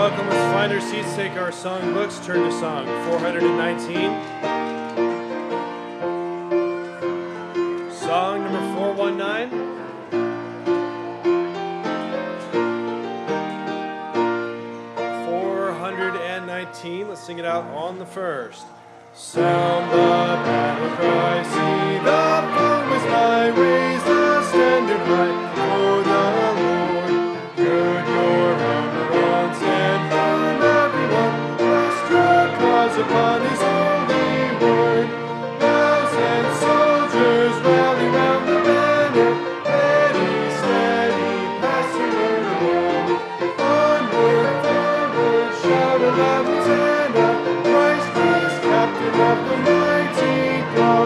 welcome. Let's find our seats, take our song books, turn to song 419. Song number 419. Let's sing it out on the first. Sound the battle cry, see the foe is nigh, raise the standard high for the Lord. Gird your armor on, stand firm everyone, rest your cause upon his holy word. Thousand soldiers rally round the banner, ready, steady, pass the word along. Onward, forward, shout aloud, Christ is captain of the mighty throng.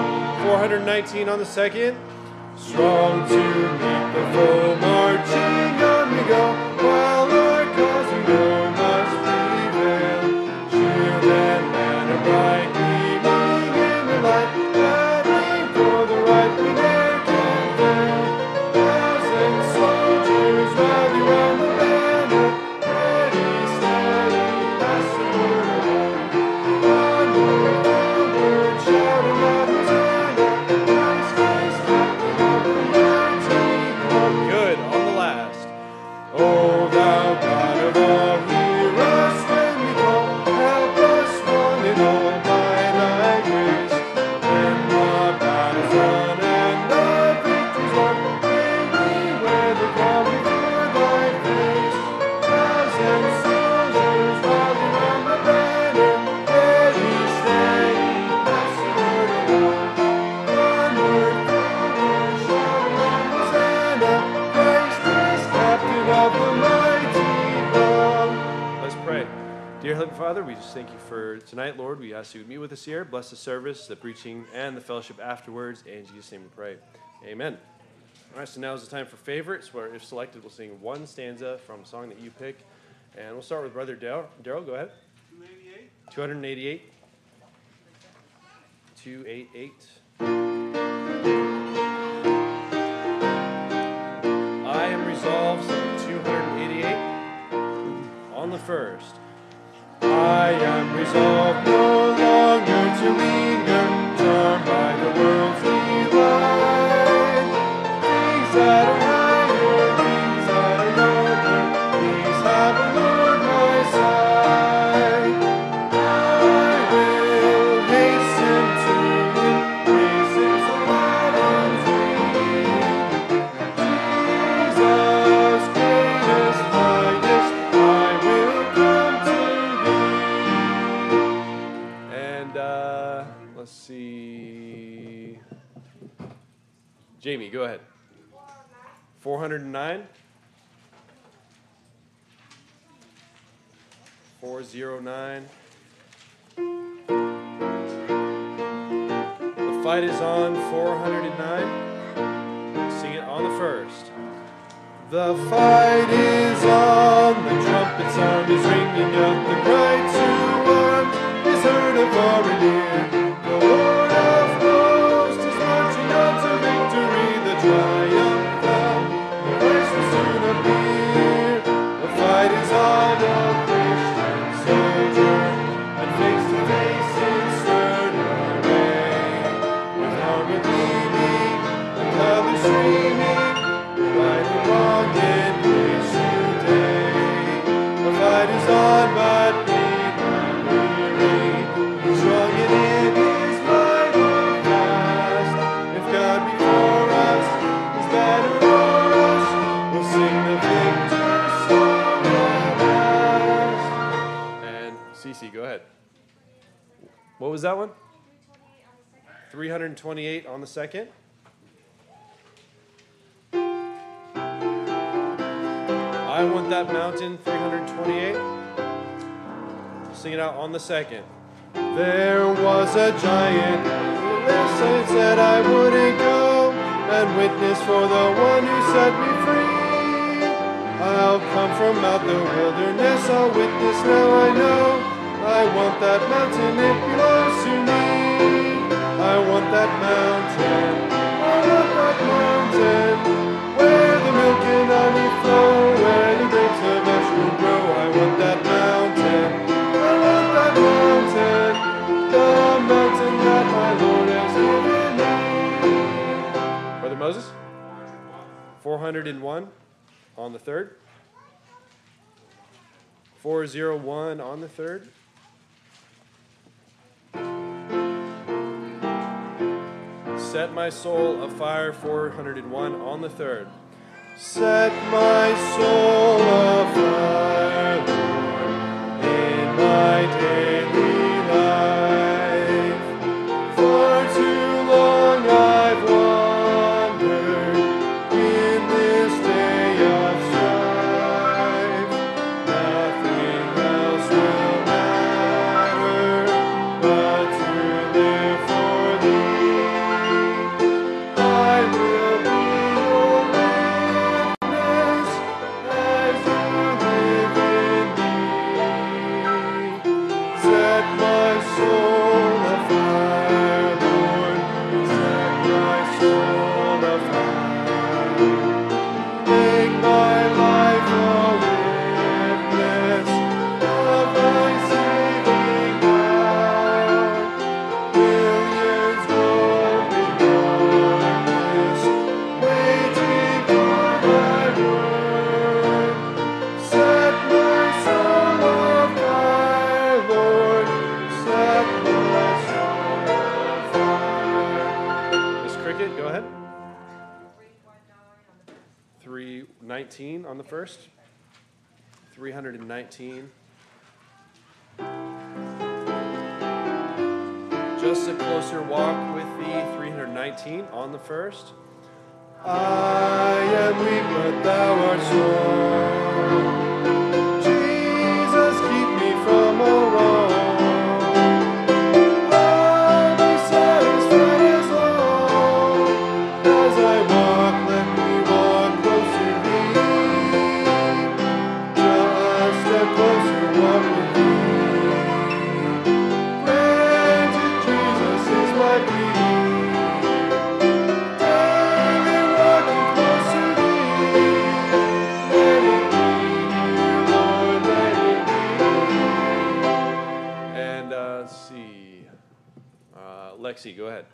419 on the second. Strong to meet the foe, marching on we go, while our cause we know must prevail. Shield and banner bright, gleaming in the light, battling for the right we ne'er can fail. Thousand soldiers rally round the banner, ready, steady, pass the word along. Onward, forward, shout aloud, Hosanna, Christ is captain of the mighty throng. Good, on the last. Oh, thou God of all, hear us when we call, help us one and all by thy grace. When the battle's won and the victory's won, may we wear the crown before thy face. Thousand soldiers rally round the banner, ready, steady, pass the word along. Onward, forward, shout aloud, Hosanna, Christ is captain of the mighty throng. Let's pray. Dear Heavenly Father, we just thank you for tonight, Lord. We ask you to meet with us here, bless the service, the preaching, and the fellowship afterwards. In Jesus' name we pray. Amen. All right, so now is the time for favorites, where if selected, we'll sing one stanza from a song that you pick. And we'll start with Brother Daryl. Daryl, go ahead. 288. 288. I am resolved, song 288. On the first. I am resolved no longer to linger, charmed by the world's delight. Things that are higher, things that are nobler, these have allured my sight. I will hasten to him, hasten so glad and free. Jesus, greatest, mightiest, I will come to thee. And let's see. Jamie, go ahead. 409. 409. The fight is on 409. Sing it on the first. The fight is on, the trumpet sound is ringing out, the cry to arms is heard afar and near. The Lord of hosts is marching on to victory, the triumph found, the Christ will soon appear. The fight is on, a Christian soldier, and face to face in stern array, with armor gleaming, and colors streaming, right and wrong in place today. The fight is on, but need not weary. Strong and in his might hold fast. If God before us is better for us, we'll sing the victor's song at last. And Cece, go ahead. What was that one? 328 on the second. I want that mountain, 328. Sing it out on the second. There was a giant who said I wouldn't go and witness for the one who set me free. I'll come from out the wilderness, I'll witness now I know. I want that mountain, it belongs to me. I want that mountain, I want that mountain, where the milk and honey flow, where the grapes of Ashur grow. I want that mountain. 401 on the third. 401 on the third. Set my soul afire, 401 on the third. Set my soul afire, Lord, in my daily life. For too long I've wandered in this day of strife. Nothing else will matter but to live for Thee. I will be Your witness as You live in me. Set my soul afire, Lord. Set my soul afire. Make my life a witness of Thy saving power. Millions roam beyond this, waiting for Thy word. Set my soul afire, Lord. Set my soul afire. Miss Cricket, go ahead. 319 on the first. 319. Just a closer walk with Thee, 319 on the first. I am weak, but Thou art strong. Jesus, keep me from all wrong. I'll be satisfied as long as I walk. Let me walk close to Thee. Just a closer walk with Thee. Granted, Jesus is my plea. Daily walking close to Thee. Let it be, dear Lord, let it be. And let's see. Lexi, go ahead.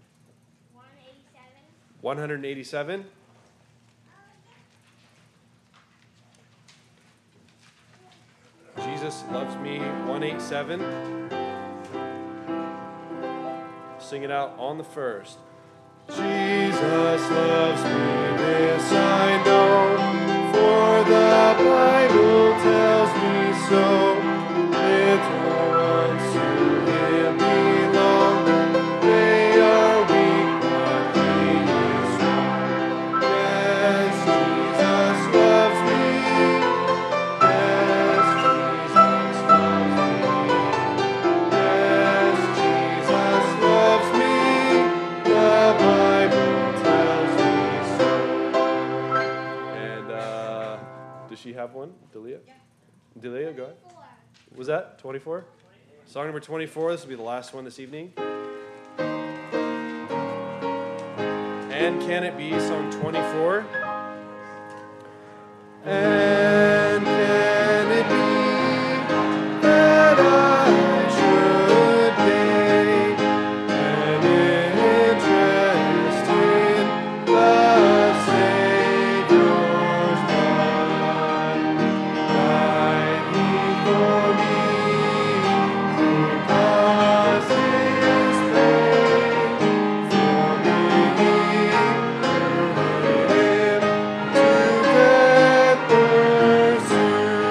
187. Jesus loves me, 187. Sing it out on the first. Jesus loves me, this I know, for the Bible tells me so. Little ones to Him belong, they are weak, but He is strong. Yes, Jesus loves me. Yes, Jesus loves me. Yes, Jesus loves me. The Bible tells me so. And does she have one, Delia? Yeah. Delia, go ahead. Was that 24? Song number 24. This will be the last one this evening. And can it be song 24? And can it be that I should gain an interest in the Savior's blood? Died He for me, because His pain for me him to death pursued.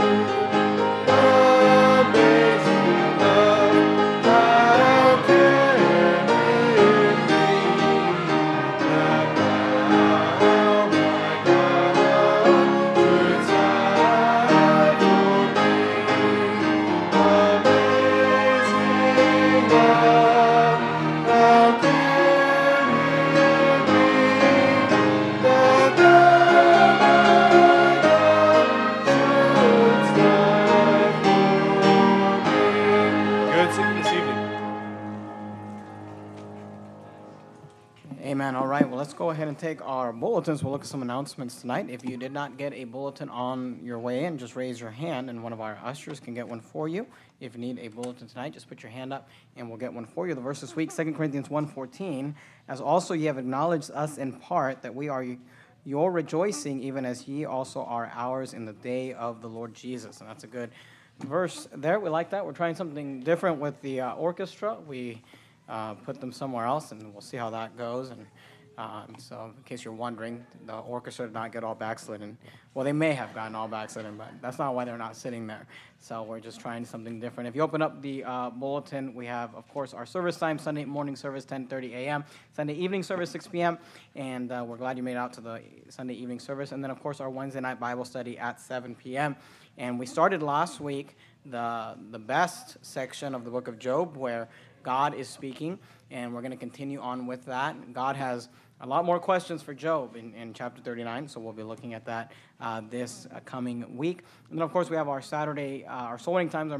Amazing love, how can it be that thou, my God, shouldst die for me? Amazing love, how can it be that thou, my God, shouldst die for me? Good singing this evening. Amen. All right. Well, let's go ahead and take our bulletins. We'll look at some announcements tonight. If you did not get a bulletin on your way in, just raise your hand, and one of our ushers can get one for you. If you need a bulletin tonight, just put your hand up, and we'll get one for you. The verse this week, 2 Corinthians 1:14, as also ye have acknowledged us in part that we are your rejoicing, even as ye also are ours in the day of the Lord Jesus. And that's a good verse there. We like that. We're trying something different with the orchestra. We put them somewhere else, and we'll see how that goes. And so in case you're wondering, the orchestra did not get all backslidden. Well, they may have gotten all backslidden, but that's not why they're not sitting there. So we're just trying something different. If you open up the bulletin, we have, of course, our service time, Sunday morning service, 10:30 a.m., Sunday evening service, 6 p.m., and we're glad you made it out to the Sunday evening service. And then, of course, our Wednesday night Bible study at 7 p.m. And we started last week the best section of the book of Job, where God is speaking, and we're going to continue on with that. God has a lot more questions for Job in chapter 39, so we'll be looking at that this coming week. And then, of course, we have our Saturday, our soul winning times. Our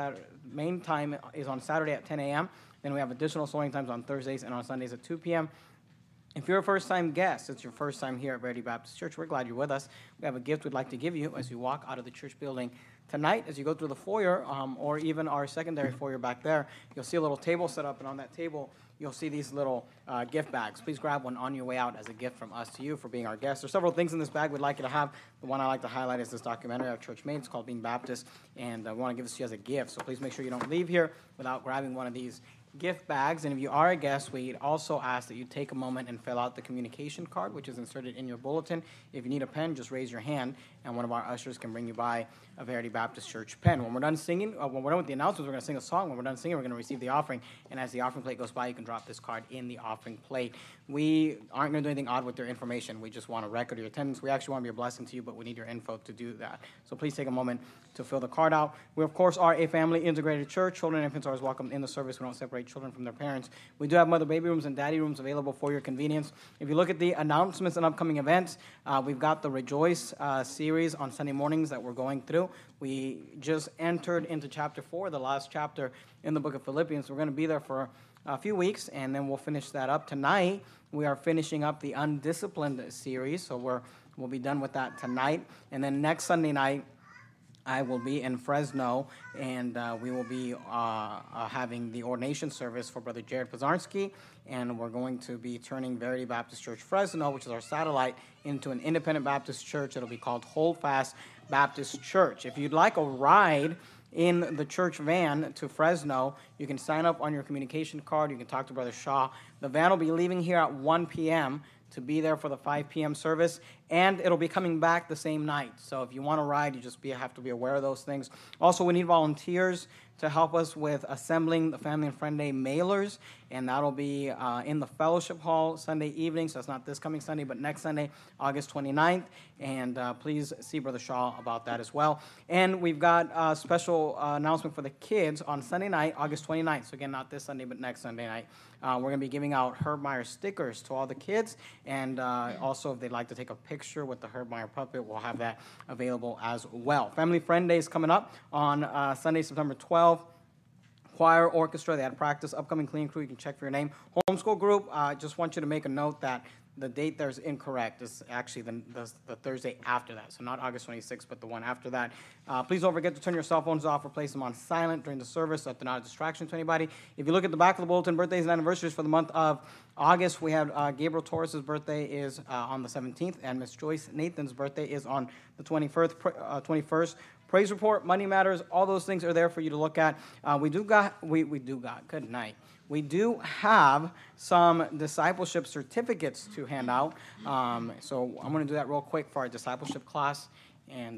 main time is on Saturday at 10 a.m. Then we have additional soul winning times on Thursdays and on Sundays at 2 p.m. If you're a first-time guest, it's your first time here at Verity Baptist Church, we're glad you're with us. We have a gift we'd like to give you as you walk out of the church building tonight. As you go through the foyer, or even our secondary foyer back there, you'll see a little table set up, and on that table, you'll see these little gift bags. Please grab one on your way out as a gift from us to you for being our guest. There's several things in this bag we'd like you to have. The one I like to highlight is this documentary our church made. It's called Being Baptist, and we want to give this to you as a gift. So please make sure you don't leave here without grabbing one of these gift bags. And if you are a guest, we'd also ask that you take a moment and fill out the communication card, which is inserted in your bulletin. If you need a pen, just raise your hand, and one of our ushers can bring you by a Verity Baptist Church pen. When we're done singing, when we're done with the announcements, we're going to sing a song. When we're done singing, we're going to receive the offering. And as the offering plate goes by, you can drop this card in the offering plate. We aren't going to do anything odd with your information. We just want a record of your attendance. We actually want to be a blessing to you, but we need your info to do that. So please take a moment to fill the card out. We, of course, are a family integrated church. Children and infants are always welcome in the service. We don't separate children from their parents. We do have mother baby rooms and daddy rooms available for your convenience. If you look at the announcements and upcoming events, we've got the Rejoice series on Sunday mornings that we're going through. We just entered into chapter 4, the last chapter in the book of Philippians. We're going to be there for a few weeks, and then we'll finish that up. Tonight, we are finishing up the Undisciplined series, so we'll be done with that tonight. And then next Sunday night, I will be in Fresno, and we will be having the ordination service for Brother Jared Pazarski, and we're going to be turning Verity Baptist Church Fresno, which is our satellite, into an independent Baptist church. It'll be called Hold Fast Baptist Church. If you'd like a ride in the church van to Fresno, you can sign up on your communication card. You can talk to Brother Shaw. The van will be leaving here at 1 p.m. to be there for the 5 p.m. service, and it'll be coming back the same night. So if you want to ride, you just have to be aware of those things. Also, we need volunteers to help us with assembling the Family and Friend Day mailers, and that'll be in the fellowship hall Sunday evening. So it's not this coming Sunday, but next Sunday, August 29th. And please see Brother Shaw about that as well. And we've got a special announcement for the kids on Sunday night, August 29th. So again, not this Sunday, but next Sunday night. We're going to be giving out Herb Meyer stickers to all the kids. And also, if they'd like to take a picture with the Herb Meyer puppet, we'll have that available as well. Family Friend Day is coming up on Sunday, September 12th. Choir, orchestra, they had practice. Upcoming cleaning crew, you can check for your name. Homeschool group, I just want you to make a note that the date there is incorrect. It's actually the Thursday after that. So not August 26th, but the one after that. Please don't forget to turn your cell phones off or place them on silent during the service so that they're not a distraction to anybody. If you look at the back of the bulletin, birthdays and anniversaries for the month of August, we have Gabriel Torres' birthday is on the 17th, and Miss Joyce Nathan's birthday is on the 21st. Praise report, money matters, all those things are there for you to look at. We do good night. We do have some discipleship certificates to hand out. So I'm going to do that real quick for our discipleship class. And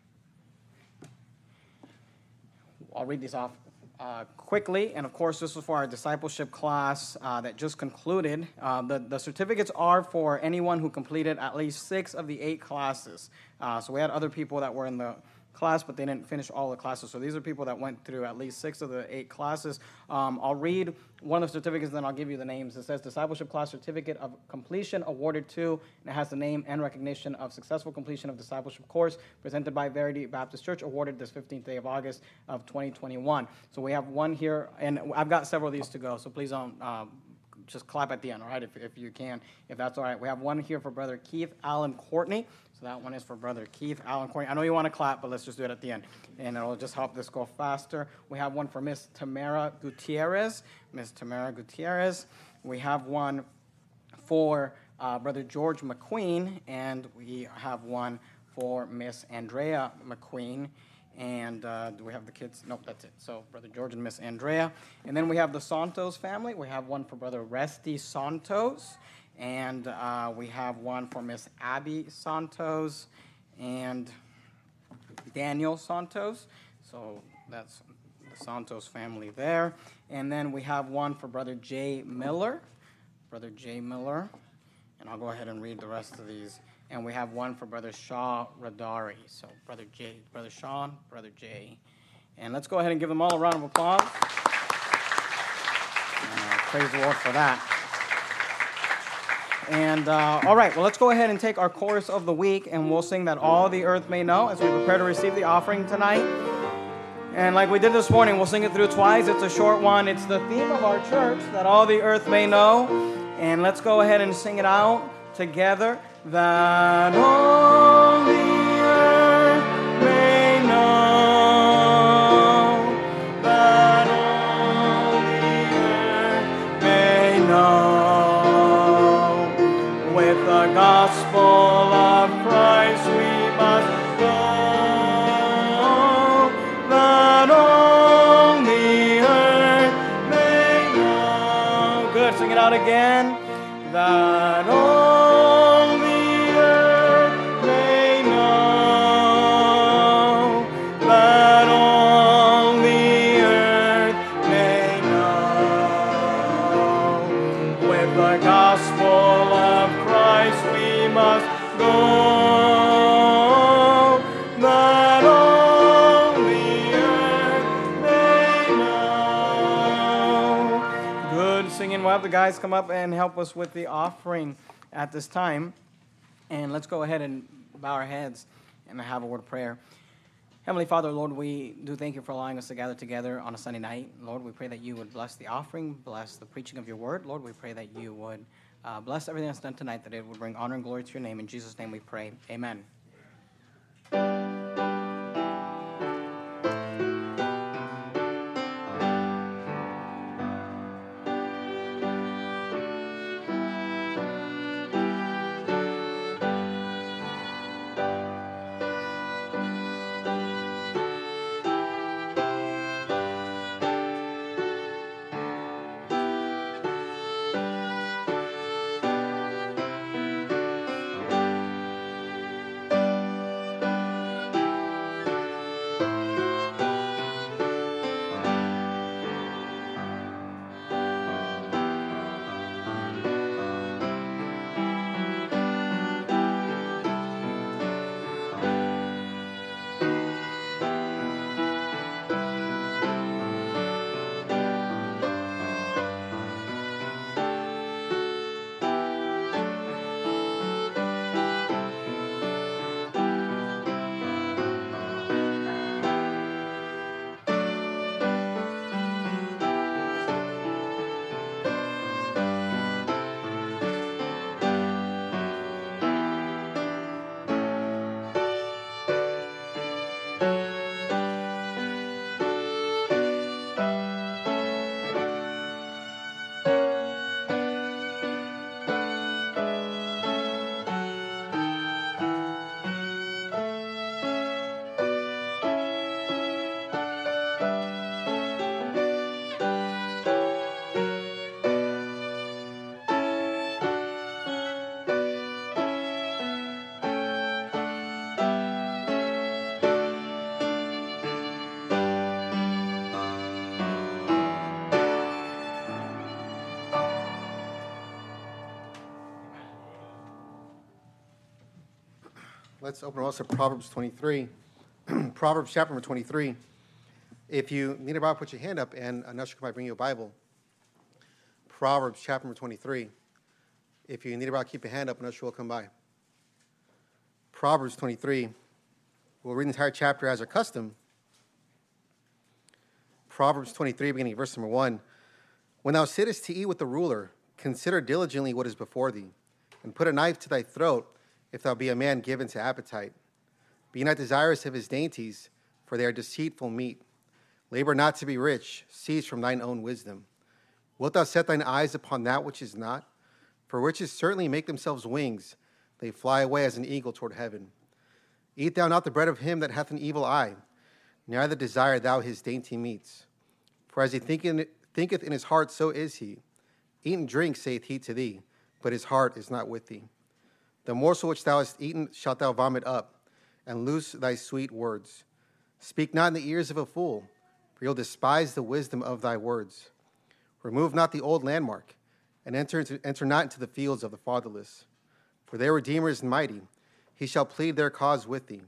I'll read these off quickly. And, of course, this was for our discipleship class that just concluded. The certificates are for anyone who completed at least 6 of the 8 classes. So we had other people that were in the class, but they didn't finish all the classes. So these are people that went through at least 6 of the 8 classes. I'll read one of the certificates, then I'll give you the names. It says Discipleship Class Certificate of Completion awarded to, and it has the name and recognition of successful completion of discipleship course presented by Verity Baptist Church, awarded this 15th day of August of 2021. So we have one here, and I've got several of these to go, so please don't just clap at the end, all right, if you can, if that's all right. We have one here for Brother Keith Allen Courtney. So that one is for Brother Keith Allen Courtney. I know you want to clap, but let's just do it at the end, and it'll just help this go faster. We have one for Miss Tamara Gutierrez. Miss Tamara Gutierrez. We have one for Brother George McQueen, and we have one for Miss Andrea McQueen. And do we have the kids? Nope, that's it. So Brother George and Miss Andrea. And then we have the Santos family. We have one for Brother Resty Santos. And we have one for Miss Abby Santos and Daniel Santos. So that's the Santos family there. And then we have one for Brother Jay Miller. Brother Jay Miller. And I'll go ahead and read the rest of these. And we have one for Brother Shaw Radari. So Brother Jay, Brother Sean, Brother Jay. And let's go ahead and give them all a round of applause. Praise the Lord for that. And all right, well, let's go ahead and take our chorus of the week, and we'll sing That All the Earth May Know as we prepare to receive the offering tonight. And like we did this morning, we'll sing it through twice. It's a short one. It's the theme of our church, That All the Earth May Know. And let's go ahead and sing it out together. That all the earth may know, that all the earth may know. With the gospel of Christ we must go, that all the earth may know. Good, sing it out again. That all we'll have the guys come up and help us with the offering at this time. And let's go ahead and bow our heads and have a word of prayer. Heavenly Father, Lord, we do thank you for allowing us to gather together on a Sunday night. Lord, we pray that you would bless the offering, bless the preaching of your word. Lord, we pray that you would bless everything that's done tonight, that it would bring honor and glory to your name. In Jesus' name we pray. Amen. Let's open also Proverbs 23. Proverbs chapter number 23. If you need a Bible, put your hand up, and an usher might bring you a Bible. Proverbs chapter number 23. If you need a Bible, keep your hand up, and an usher will come by. Proverbs 23. We'll read the entire chapter as our custom. Proverbs 23, beginning verse number 1. When thou sittest to eat with the ruler, consider diligently what is before thee, and put a knife to thy throat, if thou be a man given to appetite. Be not desirous of his dainties, for they are deceitful meat. Labor not to be rich, cease from thine own wisdom. Wilt thou set thine eyes upon that which is not? For riches certainly make themselves wings. They fly away as an eagle toward heaven. Eat thou not the bread of him that hath an evil eye, neither desire thou his dainty meats. For as he thinketh in his heart, so is he. Eat and drink, saith he to thee, but his heart is not with thee. The morsel which thou hast eaten shalt thou vomit up, and loose thy sweet words. Speak not in the ears of a fool, for he'll despise the wisdom of thy words. Remove not the old landmark, and enter not into the fields of the fatherless. For their Redeemer is mighty, he shall plead their cause with thee.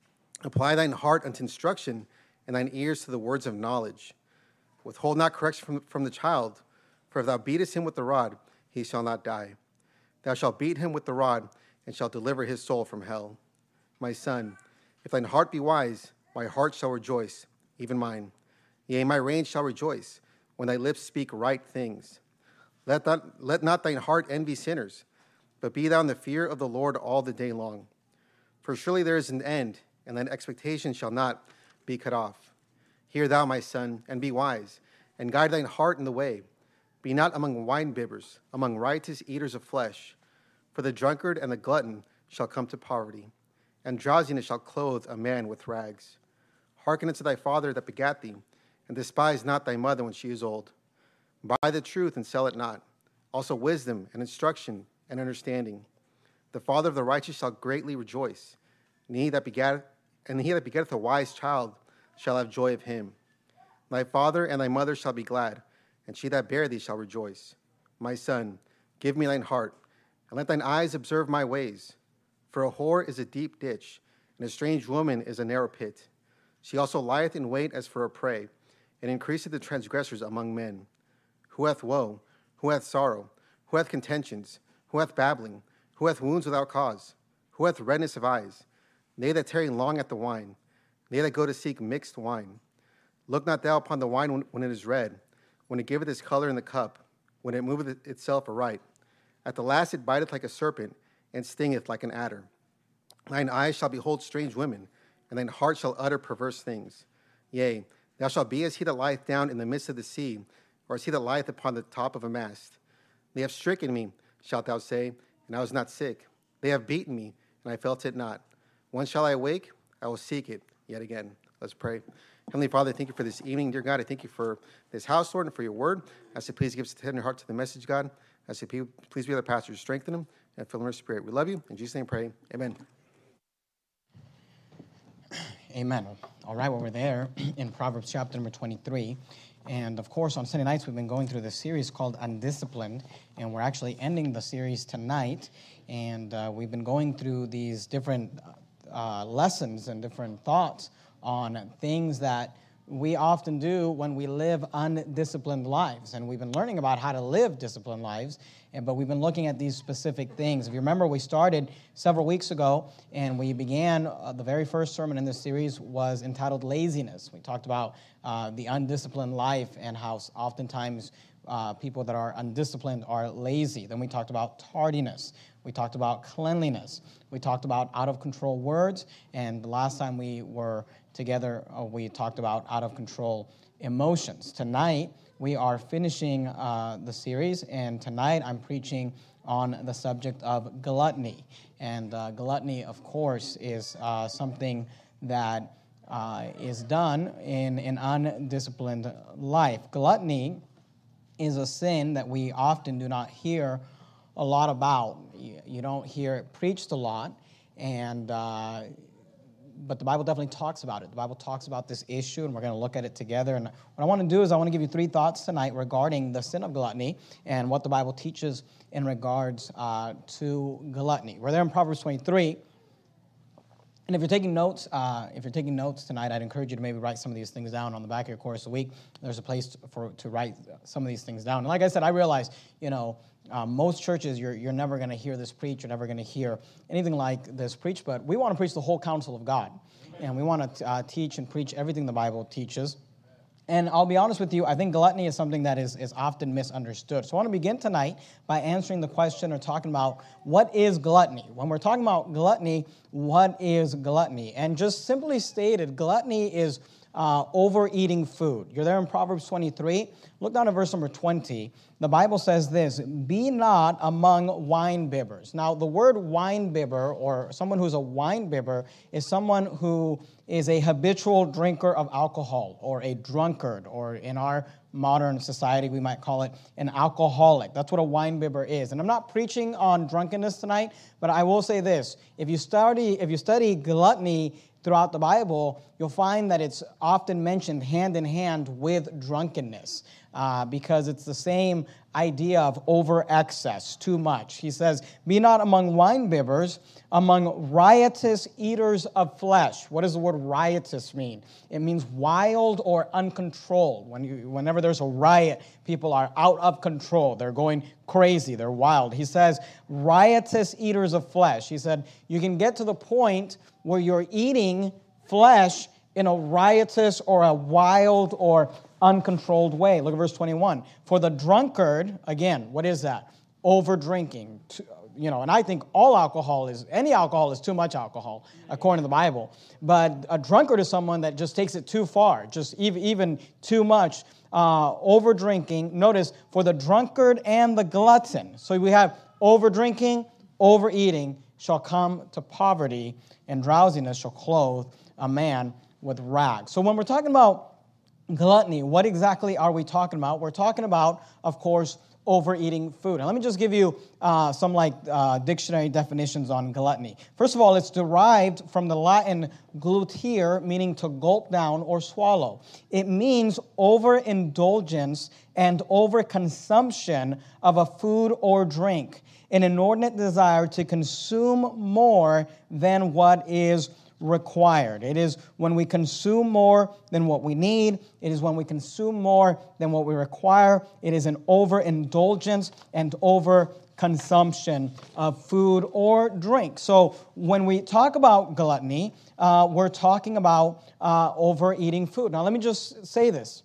Apply thine heart unto instruction, and thine ears to the words of knowledge. Withhold not correction from the child, for if thou beatest him with the rod, he shall not die. Thou shalt beat him with the rod, and shalt deliver his soul from hell. My son, if thine heart be wise, my heart shall rejoice, even mine. Yea, my reins shall rejoice, when thy lips speak right things. Let not thine heart envy sinners, but be thou in the fear of the Lord all the day long. For surely there is an end, and thine expectation shall not be cut off. Hear thou, my son, and be wise, and guide thine heart in the way. Be not among wine-bibbers, among riotous eaters of flesh. For the drunkard and the glutton shall come to poverty, and drowsiness shall clothe a man with rags. Hearken unto thy father that begat thee, and despise not thy mother when she is old. Buy the truth and sell it not, also wisdom and instruction and understanding. The father of the righteous shall greatly rejoice, and he that begetteth a wise child shall have joy of him. Thy father and thy mother shall be glad, and she that bare thee shall rejoice. My son, give me thine heart, and let thine eyes observe my ways. For a whore is a deep ditch, and a strange woman is a narrow pit. She also lieth in wait as for a prey, and increaseth the transgressors among men. Who hath woe? Who hath sorrow? Who hath contentions? Who hath babbling? Who hath wounds without cause? Who hath redness of eyes? They that tarry long at the wine, they that go to seek mixed wine. Look not thou upon the wine when it is red, when it giveth its color in the cup, when it moveth itself aright. At the last it biteth like a serpent, and stingeth like an adder. Thine eyes shall behold strange women, and thine heart shall utter perverse things. Yea, thou shalt be as he that lieth down in the midst of the sea, or as he that lieth upon the top of a mast. They have stricken me, shalt thou say, and I was not sick. They have beaten me, and I felt it not. When shall I awake? I will seek it yet again. Let's pray. Heavenly Father, thank you for this evening, dear God. I thank you for this house, Lord, and for your word. I say, please give us a tender heart to the message, God. I say, please be with our pastors, strengthen them, and fill them with your spirit. We love you. In Jesus' name, pray. Amen. Amen. All right, well, we're there in Proverbs chapter number 23. And, of course, on Sunday nights, we've been going through this series called Undisciplined, and we're actually ending the series tonight. And we've been going through these different lessons and different thoughts on things that we often do when we live undisciplined lives. And we've been learning about how to live disciplined lives, but we've been looking at these specific things. If you remember, we started several weeks ago, and we began, the very first sermon in this series was entitled Laziness. We talked about the undisciplined life and how oftentimes people that are undisciplined are lazy. Then we talked about tardiness. We talked about cleanliness. We talked about out-of-control words. And the last time we were together, we talked about out-of-control emotions. Tonight, we are finishing the series, and tonight I'm preaching on the subject of gluttony. And gluttony, of course, is something that is done in an undisciplined life. Gluttony is a sin that we often do not hear a lot about. You don't hear it preached a lot, and but the Bible definitely talks about it. The Bible talks about this issue, and we're going to look at it together. And what I want to do is I want to give you 3 thoughts tonight regarding the sin of gluttony and what the Bible teaches in regards to gluttony. We're there in Proverbs 23. And if you're taking notes tonight, I'd encourage you to maybe write some of these things down on the back of your course a week. There's a place to write some of these things down. And like I said, I realize, most churches, you're never going to hear this preached. You're never going to hear anything like this preached. But we want to preach the whole counsel of God. And we want to teach and preach everything the Bible teaches. And I'll be honest with you, I think gluttony is something that is often misunderstood. So I want to begin tonight by answering the question or talking about what is gluttony. When we're talking about gluttony, what is gluttony? And just simply stated, gluttony is overeating food. You're there in Proverbs 23. Look down at verse number 20. The Bible says this, be not among wine bibbers. Now, the word wine bibber, or someone who's a wine bibber, is someone who is a habitual drinker of alcohol, or a drunkard, or in our modern society, we might call it an alcoholic. That's what a wine bibber is. And I'm not preaching on drunkenness tonight, but I will say this. If you study gluttony throughout the Bible, you'll find that it's often mentioned hand in hand with drunkenness because it's the same idea of over excess, too much. He says, be not among wine bibbers, among riotous eaters of flesh. What does the word riotous mean? It means wild or uncontrolled. Whenever there's a riot, people are out of control. They're going crazy. They're wild. He says, riotous eaters of flesh. He said, you can get to the point where you're eating flesh in a riotous or a wild or uncontrolled way. Look at verse 21. For the drunkard, again, what is that? Over drinking. And I think any alcohol is too much alcohol, according to the Bible. But a drunkard is someone that just takes it too far, just even too much. Over drinking. Notice, for the drunkard and the glutton. So we have over drinking, overeating shall come to poverty, and drowsiness shall clothe a man with rags. So when we're talking about gluttony, what exactly are we talking about? We're talking about, of course, overeating food. And let me just give you some dictionary definitions on gluttony. First of all, it's derived from the Latin glutere, meaning to gulp down or swallow. It means overindulgence and overconsumption of a food or drink, an inordinate desire to consume more than what is required. It is when we consume more than what we need. It is when we consume more than what we require. It is an overindulgence and overconsumption of food or drink. So when we talk about gluttony, we're talking about overeating food. Now let me just say this.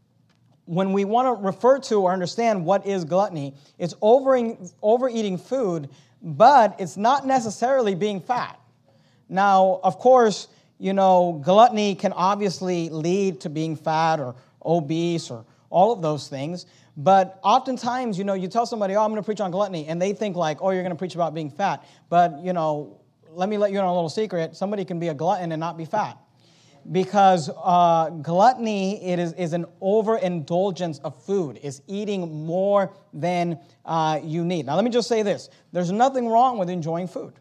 When we want to refer to or understand what is gluttony, it's overeating food, but it's not necessarily being fat. Now, of course, gluttony can obviously lead to being fat or obese or all of those things. But oftentimes, you tell somebody, I'm going to preach on gluttony, and they think like, you're going to preach about being fat. But, let me let you in on a little secret. Somebody can be a glutton and not be fat. Because gluttony is an overindulgence of food. It's eating more than you need. Now, let me just say this. There's nothing wrong with enjoying food.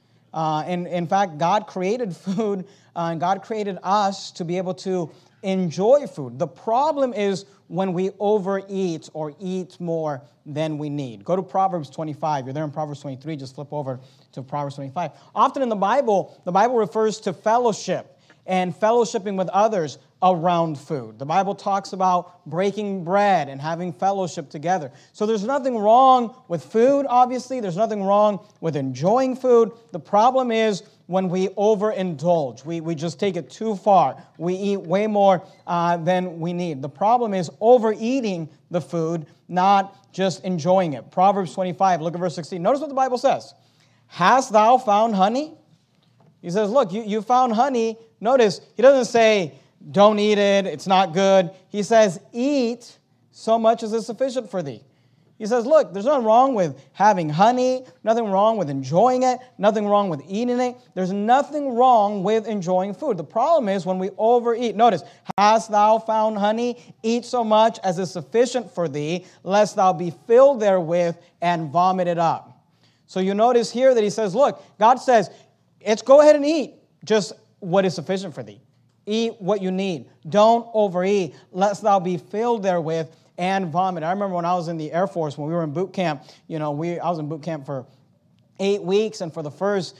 In fact, God created food, and God created us to be able to enjoy food. The problem is when we overeat or eat more than we need. Go to Proverbs 25. You're there in Proverbs 23. Just flip over to Proverbs 25. Often in the Bible refers to fellowship and fellowshipping with others around food. The Bible talks about breaking bread and having fellowship together. So there's nothing wrong with food, obviously. There's nothing wrong with enjoying food. The problem is when we overindulge. We just take it too far. We eat way more than we need. The problem is overeating the food, not just enjoying it. Proverbs 25, look at verse 16. Notice what the Bible says. Hast thou found honey? He says, look, you found honey. Notice, he doesn't say, don't eat it, it's not good. He says, eat so much as is sufficient for thee. He says, look, there's nothing wrong with having honey, nothing wrong with enjoying it, nothing wrong with eating it. There's nothing wrong with enjoying food. The problem is when we overeat. Notice, hast thou found honey? Eat so much as is sufficient for thee, lest thou be filled therewith and vomit it up. So you notice here that he says, look, God says, go ahead and eat just what is sufficient for thee. Eat what you need. Don't overeat, lest thou be filled therewith and vomit. I remember when I was in the Air Force, when we were in boot camp, I was in boot camp for 8 weeks, and for the first,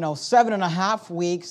7.5 weeks,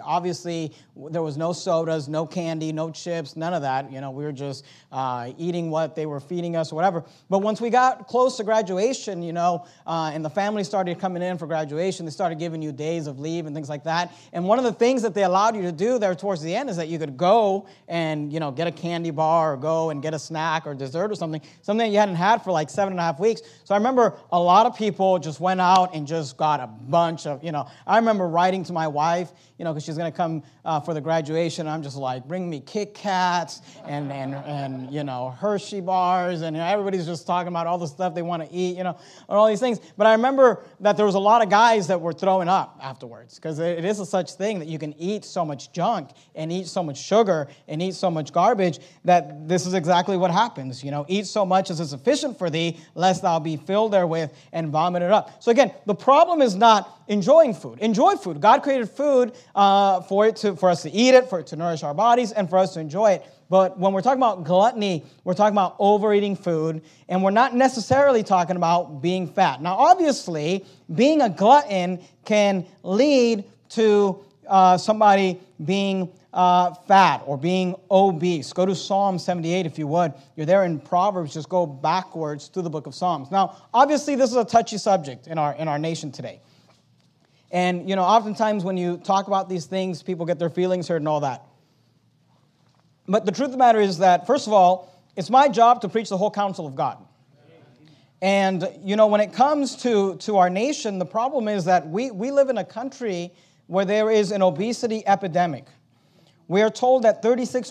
there was no sodas, no candy, no chips, none of that. We were just eating what they were feeding us or whatever. But once we got close to graduation, and the family started coming in for graduation, they started giving you days of leave and things like that. And one of the things that they allowed you to do there towards the end is that you could go and, get a candy bar or go and get a snack or dessert or something that you hadn't had for like 7.5 weeks. So I remember a lot of people just went out and just got a bunch of, I remember writing to my wife, because she's going to come for the graduation. I'm just like, bring me Kit Kats and Hershey bars, and everybody's just talking about all the stuff they want to eat, and all these things. But I remember that there was a lot of guys that were throwing up afterwards, because it is a such thing that you can eat so much junk and eat so much sugar and eat so much garbage that this is exactly what happens. Eat so much as is sufficient for thee, lest thou be filled therewith and vomit it up. So again, the problem is not enjoying food. Enjoy food. God created food for us to eat it, for it to nourish our bodies, and for us to enjoy it. But when we're talking about gluttony, we're talking about overeating food, and we're not necessarily talking about being fat. Now, obviously, being a glutton can lead to somebody being fat or being obese. Go to Psalm 78 if you would. You're there in Proverbs. Just go backwards through the book of Psalms. Now, obviously, this is a touchy subject in our nation today. And, oftentimes when you talk about these things, people get their feelings hurt and all that. But the truth of the matter is that, first of all, it's my job to preach the whole counsel of God. And, when it comes to our nation, the problem is that we live in a country where there is an obesity epidemic. We are told that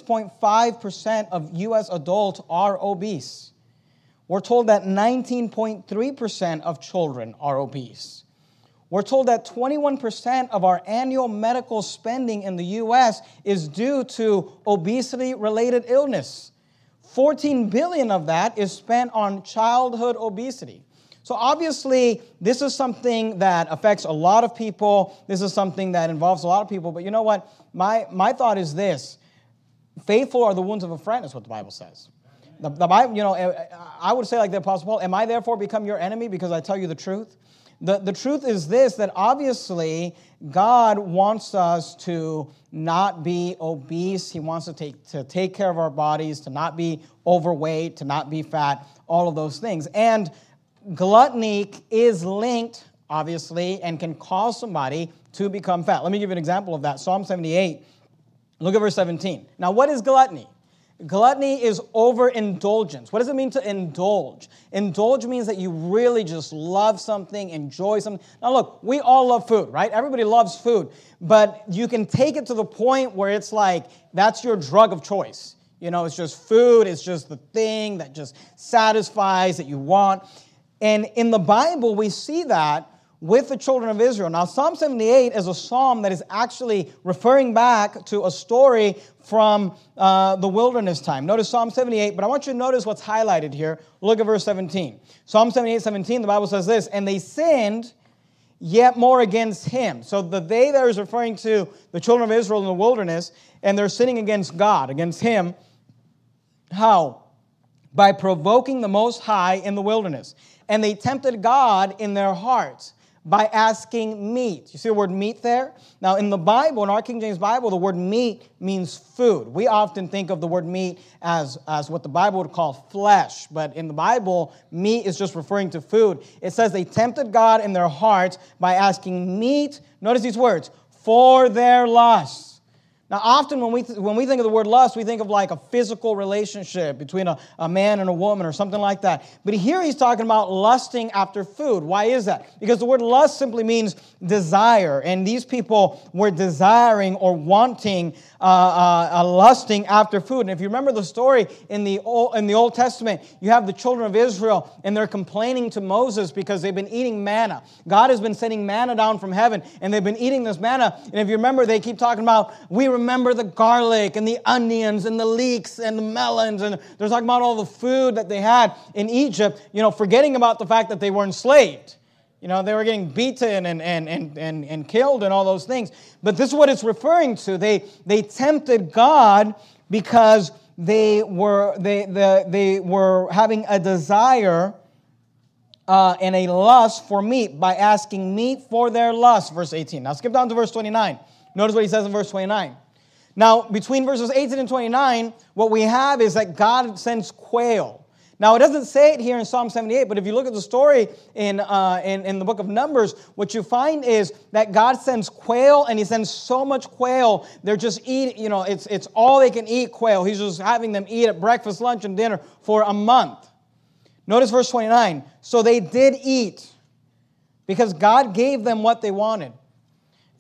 36.5% of U.S. adults are obese. We're told that 19.3% of children are obese. We're told that 21% of our annual medical spending in the U.S. is due to obesity-related illness. 14 billion of that is spent on childhood obesity. So obviously, this is something that affects a lot of people. This is something that involves a lot of people. But you know what? My thought is this. Faithful are the wounds of a friend, is what the Bible says. The Bible, I would say like the Apostle Paul, am I therefore become your enemy because I tell you the truth? The truth is this, that obviously God wants us to not be obese. He wants to take care of our bodies, to not be overweight, to not be fat, all of those things. And gluttony is linked, obviously, and can cause somebody to become fat. Let me give you an example of that. Psalm 78, look at verse 17. Now, what is gluttony? Gluttony is overindulgence. What does it mean to indulge? Indulge means that you really just love something, enjoy something. Now look, we all love food, right? Everybody loves food. But you can take it to the point where it's like, that's your drug of choice. It's just food. It's just the thing that just satisfies, that you want. And in the Bible, we see that with the children of Israel. Now, Psalm 78 is a psalm that is actually referring back to a story from the wilderness time. Notice Psalm 78, but I want you to notice what's highlighted here. Look at verse 17. Psalm 78:17, the Bible says this, and they sinned yet more against him. So the they there is referring to the children of Israel in the wilderness, and they're sinning against God, against him. How? By provoking the Most High in the wilderness. And they tempted God in their hearts by asking meat. You see the word meat there? Now, in the Bible, in our King James Bible, the word meat means food. We often think of the word meat as what the Bible would call flesh. But in the Bible, meat is just referring to food. It says they tempted God in their hearts by asking meat, notice these words, for their lusts. Now, often when we think of the word lust, we think of like a physical relationship between a man and a woman or something like that. But here he's talking about lusting after food. Why is that? Because the word lust simply means desire. And these people were desiring or wanting, lusting after food. And if you remember the story in the Old Testament, you have the children of Israel and they're complaining to Moses because they've been eating manna. God has been sending manna down from heaven and they've been eating this manna. And if you remember, they keep talking about, we remember the garlic and the onions and the leeks and the melons. And they're talking about all the food that they had in Egypt, forgetting about the fact that they were enslaved. They were getting beaten and killed and all those things. But this is what it's referring to. They tempted God because they were having a desire and a lust for meat by asking meat for their lust. Verse 18. Now skip down to verse 29. Notice what he says in verse 29. Now, between verses 18 and 29, what we have is that God sends quail. Now, it doesn't say it here in Psalm 78, but if you look at the story in the book of Numbers, what you find is that God sends quail, and he sends so much quail, they're just eating, it's all they can eat, quail. He's just having them eat at breakfast, lunch, and dinner for a month. Notice verse 29. So they did eat, because God gave them what they wanted.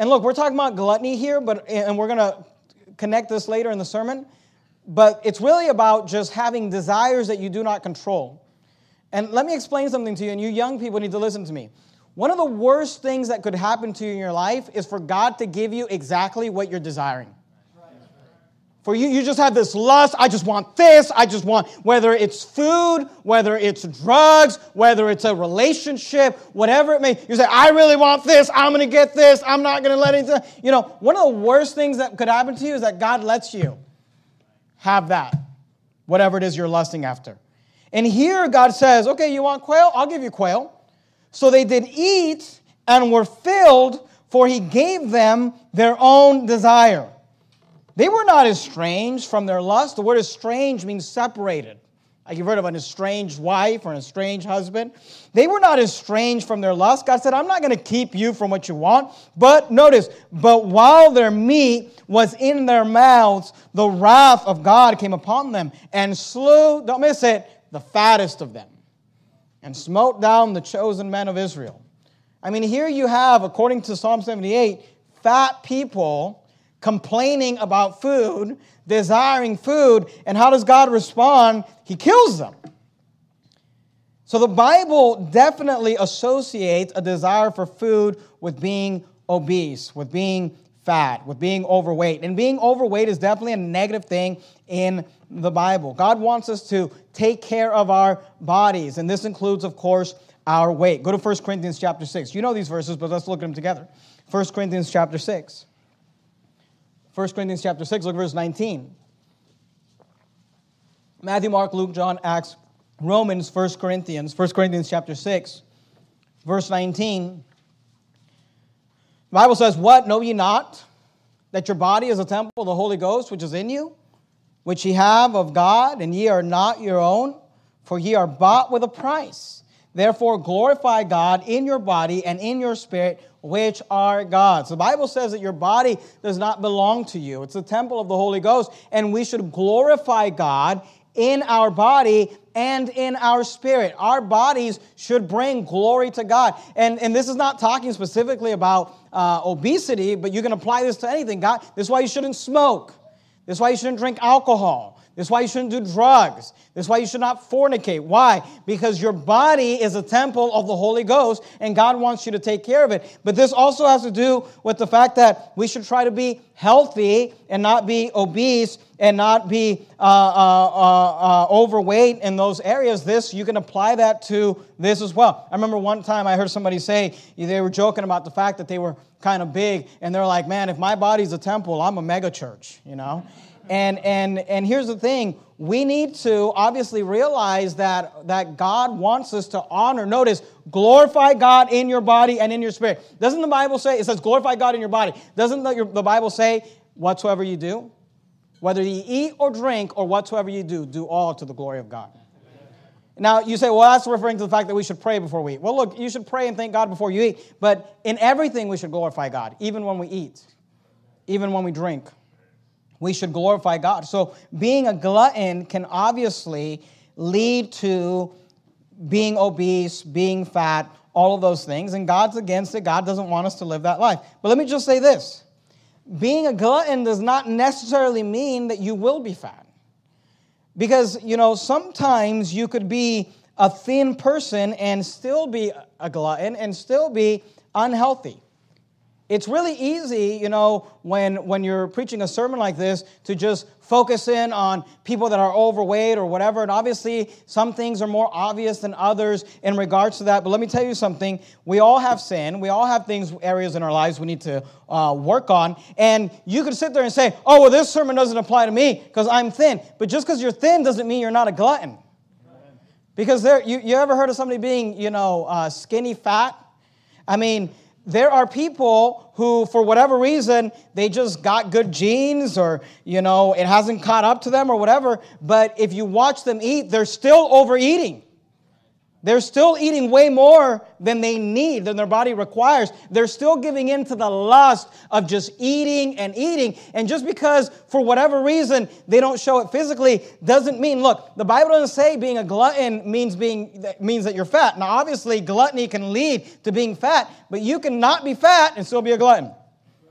And look, we're talking about gluttony here, and we're going to connect this later in the sermon. But it's really about just having desires that you do not control. And let me explain something to you, and you young people need to listen to me. One of the worst things that could happen to you in your life is for God to give you exactly what you're desiring. For you just have this lust, I just want this, I just want, whether it's food, whether it's drugs, whether it's a relationship, whatever it may, you say, I really want this, I'm going to get this, I'm not going to let anything. You know, one of the worst things that could happen to you is that God lets you have that, whatever it is you're lusting after. And here God says, okay, you want quail? I'll give you quail. So they did eat and were filled, for he gave them their own desire. They were not estranged from their lust. The word estranged means separated. Like you've heard of an estranged wife or an estranged husband. They were not estranged from their lust. God said, I'm not going to keep you from what you want. But notice, but while their meat was in their mouths, the wrath of God came upon them and slew, don't miss it, the fattest of them, and smote down the chosen men of Israel. I mean, here you have, according to Psalm 78, fat people complaining about food, desiring food, and how does God respond? He kills them. So the Bible definitely associates a desire for food with being obese, with being fat, with being overweight. And being overweight is definitely a negative thing in the Bible. God wants us to take care of our bodies, and this includes, of course, our weight. Go to 1 Corinthians chapter 6. You know these verses, but let's look at them together. 1 Corinthians chapter 6. 1 Corinthians chapter 6, look at verse 19. Matthew, Mark, Luke, John, Acts, Romans, 1 Corinthians chapter 6, verse 19. The Bible says, what, know ye not, that your body is a temple of the Holy Ghost, which is in you, which ye have of God, and ye are not your own, for ye are bought with a price. Therefore glorify God in your body and in your spirit, which are God's. The Bible says that your body does not belong to you. It's the temple of the Holy Ghost, and we should glorify God in our body and in our spirit. Our bodies should bring glory to God. And this is not talking specifically about obesity, but you can apply this to anything. God, this is why you shouldn't smoke. This is why you shouldn't drink alcohol. This is why you shouldn't do drugs. This is why you should not fornicate. Why? Because your body is a temple of the Holy Ghost, and God wants you to take care of it. But this also has to do with the fact that we should try to be healthy and not be obese and not be overweight in those areas. This, you can apply that to this as well. I remember one time I heard somebody say, they were joking about the fact that they were kind of big, and they're like, man, if my body's a temple, I'm a mega church, you know? And here's the thing. We need to obviously realize that God wants us to honor. Notice, glorify God in your body and in your spirit. Doesn't the Bible say, it says glorify God in your body. Doesn't the Bible say, whatsoever you do, whether you eat or drink or whatsoever you do all to the glory of God. Now, you say, well, that's referring to the fact that we should pray before we eat. Well, look, you should pray and thank God before you eat. But in everything, we should glorify God, even when we eat, even when we drink. We should glorify God. So being a glutton can obviously lead to being obese, being fat, all of those things. And God's against it. God doesn't want us to live that life. But let me just say this. Being a glutton does not necessarily mean that you will be fat. Because, sometimes you could be a thin person and still be a glutton and still be unhealthy. It's really easy, when you're preaching a sermon like this to just focus in on people that are overweight or whatever. And obviously, some things are more obvious than others in regards to that. But let me tell you something. We all have sin. We all have areas in our lives we need to work on. And you could sit there and say, oh, well, this sermon doesn't apply to me because I'm thin. But just because you're thin doesn't mean you're not a glutton. Because you ever heard of somebody being, skinny fat? I mean, there are people who, for whatever reason, they just got good genes or, it hasn't caught up to them or whatever. But if you watch them eat, they're still overeating. They're still eating way more than they need, than their body requires. They're still giving in to the lust of just eating and eating. And just because, for whatever reason, they don't show it physically, doesn't mean, look, the Bible doesn't say being a glutton means that you're fat. Now, obviously, gluttony can lead to being fat, but you can not be fat and still be a glutton.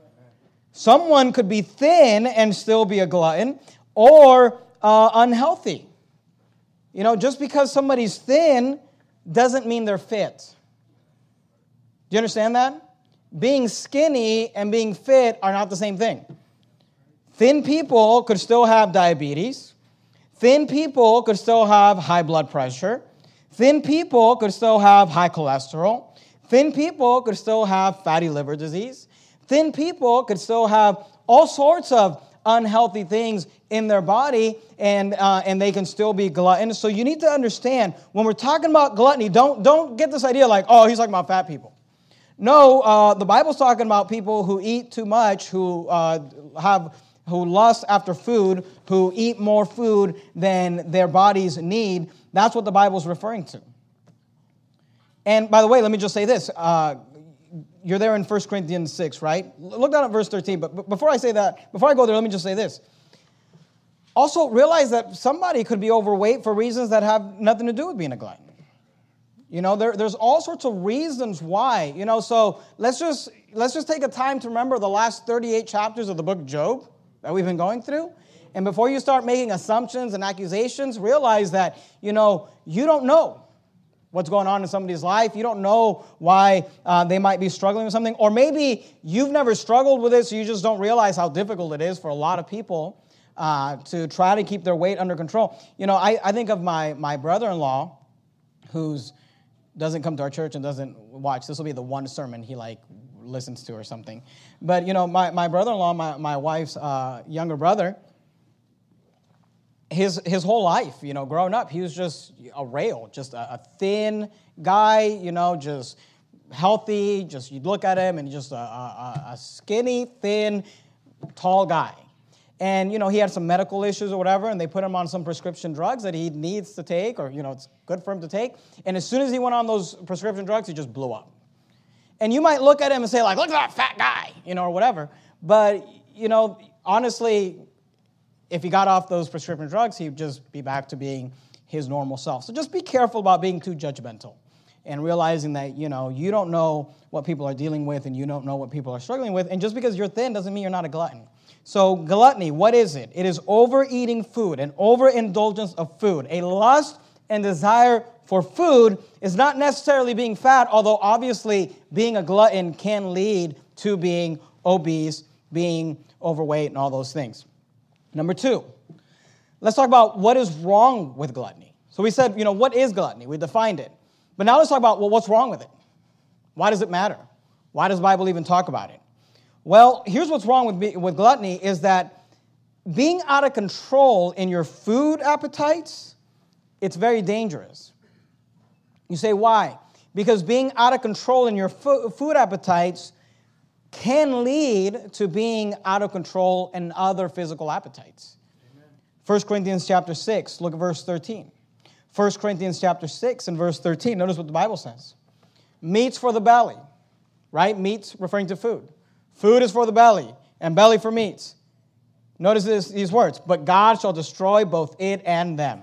Someone could be thin and still be a glutton, or unhealthy. You know, just because somebody's thin doesn't mean they're fit. Do you understand that? Being skinny and being fit are not the same thing. Thin people could still have diabetes. Thin people could still have high blood pressure. Thin people could still have high cholesterol. Thin people could still have fatty liver disease. Thin people could still have all sorts of unhealthy things in their body, and they can still be gluttons. So you need to understand, when we're talking about gluttony, don't get this idea like, oh, he's talking about fat people. No, the Bible's talking about people who eat too much, who lust after food, who eat more food than their bodies need. That's what the Bible's referring to. And by the way, let me just say this. You're there in 1 Corinthians 6, right? Look down at verse 13. But before I say that, before I go there, let me just say this. Also, realize that somebody could be overweight for reasons that have nothing to do with being a glutton. You know, there's all sorts of reasons why. You know, so let's just take a time to remember the last 38 chapters of the book of Job that we've been going through. And before you start making assumptions and accusations, realize that, you know, you don't know what's going on in somebody's life. You don't know why they might be struggling with something. Or maybe you've never struggled with it, so you just don't realize how difficult it is for a lot of people to try to keep their weight under control. You know, I think of my brother-in-law, who's doesn't come to our church and doesn't watch. This will be the one sermon he listens to or something. But, you know, my brother-in-law, my wife's younger brother, his whole life, you know, growing up, he was just a rail, just a thin guy, you know, just healthy. Just you'd look at him and just a skinny, thin, tall guy. And, you know, he had some medical issues or whatever, and they put him on some prescription drugs that he needs to take, or, you know, it's good for him to take. And as soon as he went on those prescription drugs, he just blew up. And you might look at him and say, like, look at that fat guy, you know, or whatever. But, you know, honestly, if he got off those prescription drugs, he'd just be back to being his normal self. So just be careful about being too judgmental and realizing that, you know, you don't know what people are dealing with and you don't know what people are struggling with. And just because you're thin doesn't mean you're not a glutton. So gluttony, what is it? It is overeating food, an overindulgence of food. A lust and desire for food is not necessarily being fat, although obviously being a glutton can lead to being obese, being overweight, and all those things. Number 2, let's talk about what is wrong with gluttony. So we said, you know, what is gluttony? We defined it. But now let's talk about, well, what's wrong with it? Why does it matter? Why does the Bible even talk about it? Well, here's what's wrong with gluttony is that being out of control in your food appetites, it's very dangerous. You say, why? Because being out of control in your food appetites can lead to being out of control in other physical appetites. Amen. 1 Corinthians chapter 6, look at verse 13. 1 Corinthians chapter 6 and verse 13, notice what the Bible says. Meats for the belly, right? Meats referring to food. Food is for the belly, and belly for meats. Notice these words, but God shall destroy both it and them.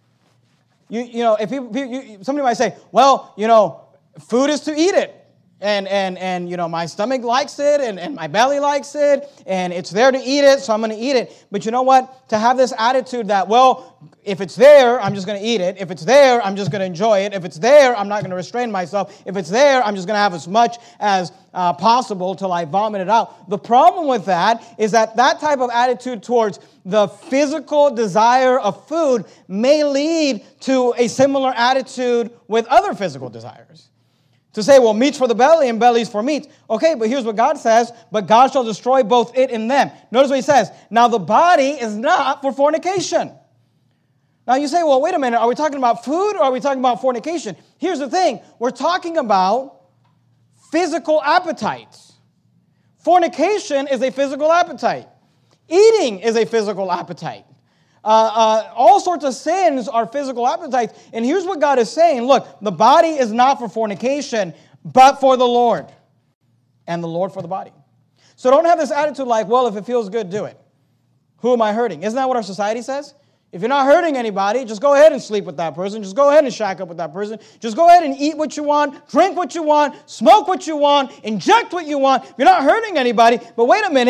You know, if somebody might say, well, you know, food is to eat it. And you know, my stomach likes it, and my belly likes it, and it's there to eat it, so I'm going to eat it. But you know what? To have this attitude that, well, if it's there, I'm just going to eat it. If it's there, I'm just going to enjoy it. If it's there, I'm not going to restrain myself. If it's there, I'm just going to have as much as possible till I vomit it out. The problem with that is that type of attitude towards the physical desire of food may lead to a similar attitude with other physical desires. To say, well, meat's for the belly and belly's for meat. Okay, but here's what God says, but God shall destroy both it and them. Notice what he says. Now the body is not for fornication. Now you say, well, wait a minute, are we talking about food or are we talking about fornication? Here's the thing. We're talking about physical appetites. Fornication is a physical appetite. Eating is a physical appetite. All sorts of sins are physical appetites. And here's what God is saying. Look, the body is not for fornication, but for the Lord. And the Lord for the body. So don't have this attitude like, well, if it feels good, do it. Who am I hurting? Isn't that what our society says? If you're not hurting anybody, just go ahead and sleep with that person. Just go ahead and shack up with that person. Just go ahead and eat what you want, drink what you want, smoke what you want, inject what you want. You're not hurting anybody. But wait a minute.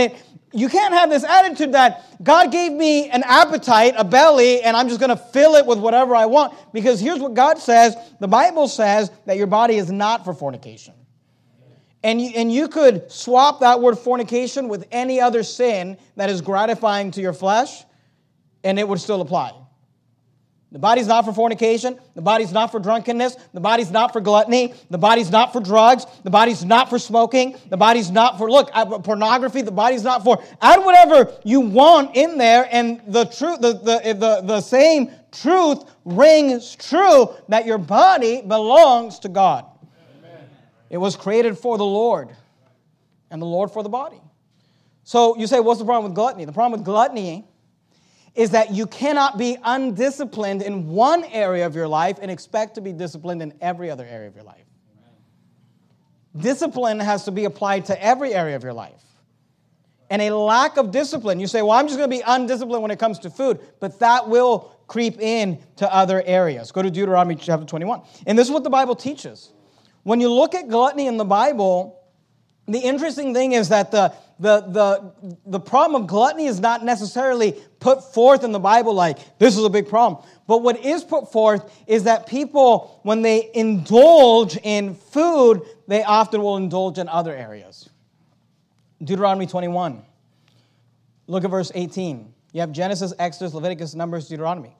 You can't have this attitude that God gave me an appetite, a belly, and I'm just going to fill it with whatever I want. Because here's what God says. The Bible says that your body is not for fornication. And you could swap that word fornication with any other sin that is gratifying to your flesh, and it would still apply. The body's not for fornication. The body's not for drunkenness. The body's not for gluttony. The body's not for drugs. The body's not for smoking. The body's not for, pornography. The body's not for, add whatever you want in there, and the truth, the same truth rings true that your body belongs to God. Amen. It was created for the Lord, and the Lord for the body. So you say, what's the problem with gluttony? The problem with gluttony is that you cannot be undisciplined in one area of your life and expect to be disciplined in every other area of your life. Discipline has to be applied to every area of your life. And a lack of discipline, you say, well, I'm just going to be undisciplined when it comes to food, but that will creep in to other areas. Go to Deuteronomy chapter 21. And this is what the Bible teaches. When you look at gluttony in the Bible, the interesting thing is that the problem of gluttony is not necessarily put forth in the Bible like, this is a big problem. But what is put forth is that people, when they indulge in food, they often will indulge in other areas. Deuteronomy 21. Look at verse 18. You have Genesis, Exodus, Leviticus, Numbers, Deuteronomy.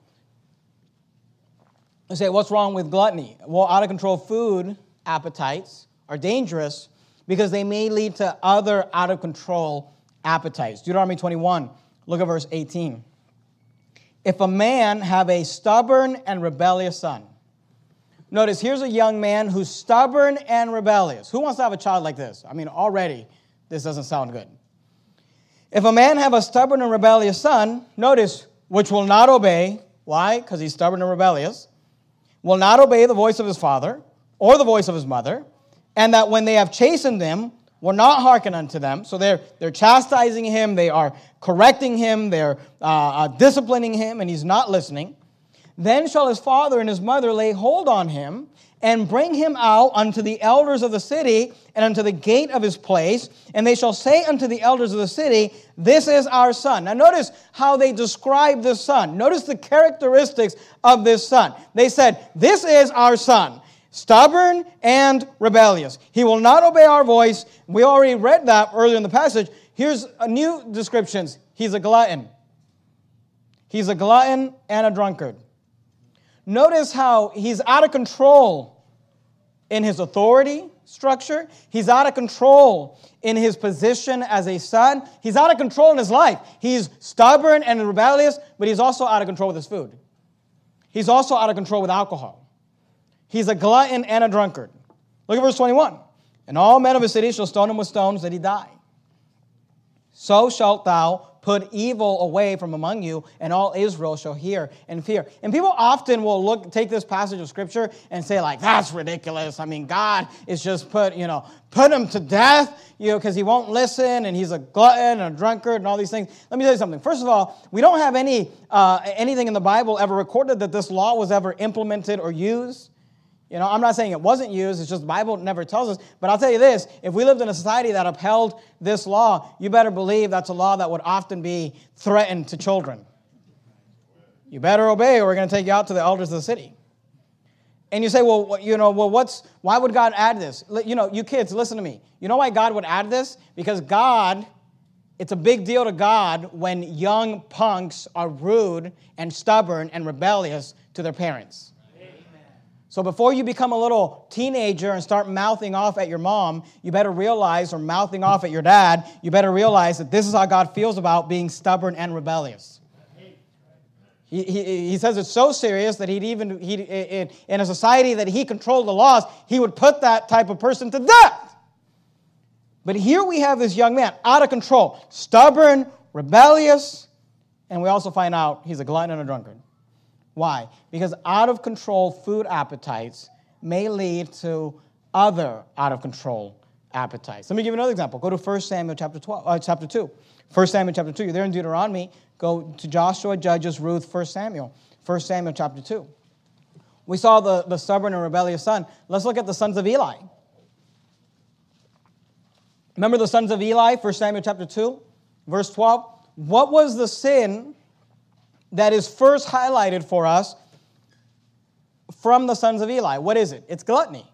You say, what's wrong with gluttony? Well, out of control food appetites are dangerous because they may lead to other out-of-control appetites. Deuteronomy 21, look at verse 18. If a man have a stubborn and rebellious son. Notice, here's a young man who's stubborn and rebellious. Who wants to have a child like this? I mean, already, this doesn't sound good. If a man have a stubborn and rebellious son, notice, which will not obey. Why? Because he's stubborn and rebellious. Will not obey the voice of his father or the voice of his mother, and that when they have chastened them, will not hearken unto them. So they're chastising him, they are correcting him, they're disciplining him, and he's not listening. Then shall his father and his mother lay hold on him, and bring him out unto the elders of the city, and unto the gate of his place, and they shall say unto the elders of the city, this is our son. Now notice how they describe this son. Notice the characteristics of this son. They said, this is our son. Stubborn and rebellious. He will not obey our voice. We already read that earlier in the passage. Here's a new description. He's a glutton. He's a glutton and a drunkard. Notice how he's out of control in his authority structure. He's out of control in his position as a son. He's out of control in his life. He's stubborn and rebellious, but he's also out of control with his food. He's also out of control with alcohol. He's a glutton and a drunkard. Look at verse 21. And all men of the city shall stone him with stones that he die. So shalt thou put evil away from among you, and all Israel shall hear and fear. And people often will take this passage of Scripture and say, like, that's ridiculous. I mean, God is just put him to death, because he won't listen, and he's a glutton and a drunkard and all these things. Let me tell you something. First of all, we don't have anything in the Bible ever recorded that this law was ever implemented or used. I'm not saying it wasn't used, it's just the Bible never tells us. But I'll tell you this, if we lived in a society that upheld this law, you better believe that's a law that would often be threatened to children. You better obey or we're going to take you out to the elders of the city. And you say, why would God add this? You kids, listen to me. You know why God would add this? Because it's a big deal to God when young punks are rude and stubborn and rebellious to their parents. So before you become a little teenager and start mouthing off at your mom, you better realize, or mouthing off at your dad, you better realize that this is how God feels about being stubborn and rebellious. He says it's so serious that in a society that he controlled the laws, he would put that type of person to death. But here we have this young man, out of control, stubborn, rebellious, and we also find out he's a glutton and a drunkard. Why? Because out-of-control food appetites may lead to other out-of-control appetites. Let me give you another example. Go to 1 Samuel chapter 2. 1 Samuel chapter 2. You're there in Deuteronomy. Go to Joshua, Judges, Ruth, 1 Samuel. 1 Samuel chapter 2. We saw the stubborn and rebellious son. Let's look at the sons of Eli. Remember the sons of Eli, 1 Samuel chapter 2? Verse 12, what was the sin that is first highlighted for us from the sons of Eli? What is it? It's gluttony.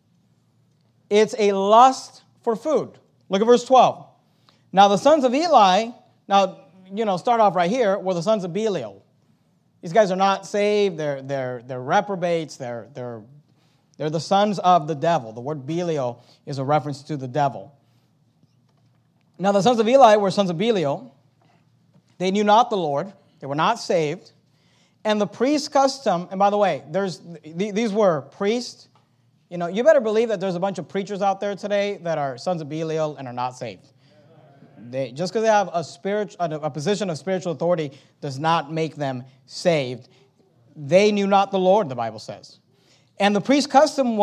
It's a lust for food. Look at verse 12. Now the sons of Eli, start off right here, were the sons of Belial. These guys are not saved. They're reprobates. They're the sons of the devil. The word Belial is a reference to the devil. Now the sons of Eli were sons of Belial. They knew not the Lord. They were not saved. And the priest's custom, and by the way, these were priests. You better believe that there's a bunch of preachers out there today that are sons of Belial and are not saved. Just because they have a position of spiritual authority does not make them saved. They knew not the Lord, the Bible says. And the priest's custom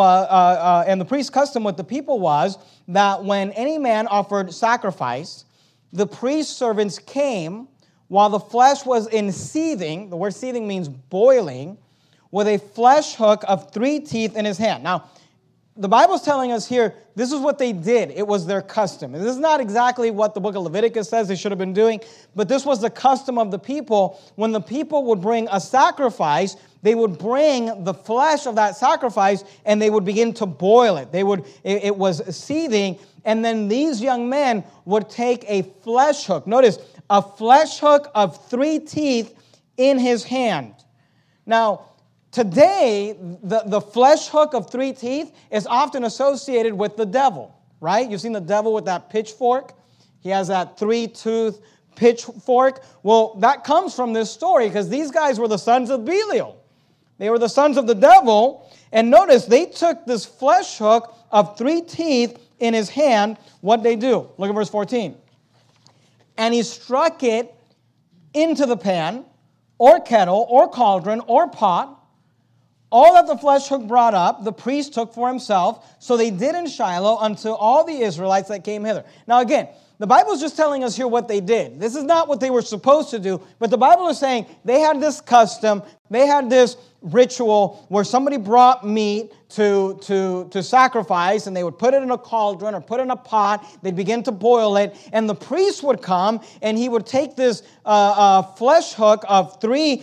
with the people was that when any man offered sacrifice, the priest's servants came while the flesh was in seething. The word seething means boiling, with a flesh hook of 3 teeth in his hand. Now, the Bible's telling us here, this is what they did. It was their custom. And this is not exactly what the book of Leviticus says they should have been doing, but this was the custom of the people. When the people would bring a sacrifice, they would bring the flesh of that sacrifice and they would begin to boil it. It was seething, and then these young men would take a flesh hook. Notice, a flesh hook of 3 teeth in his hand. Now, today, the flesh hook of 3 teeth is often associated with the devil, right? You've seen the devil with that pitchfork. He has that 3-tooth pitchfork. Well, that comes from this story because these guys were the sons of Belial. They were the sons of the devil. And notice, they took this flesh hook of 3 teeth in his hand. What'd they do? Look at verse 14. And he struck it into the pan, or kettle, or cauldron, or pot. All that the flesh hook brought up, the priest took for himself. So they did in Shiloh unto all the Israelites that came hither. Now again, the Bible is just telling us here what they did. This is not what they were supposed to do, but the Bible is saying they had this custom, they had this ritual where somebody brought meat to sacrifice, and they would put it in a cauldron or put it in a pot. They'd begin to boil it, and the priest would come and he would take this flesh hook of 3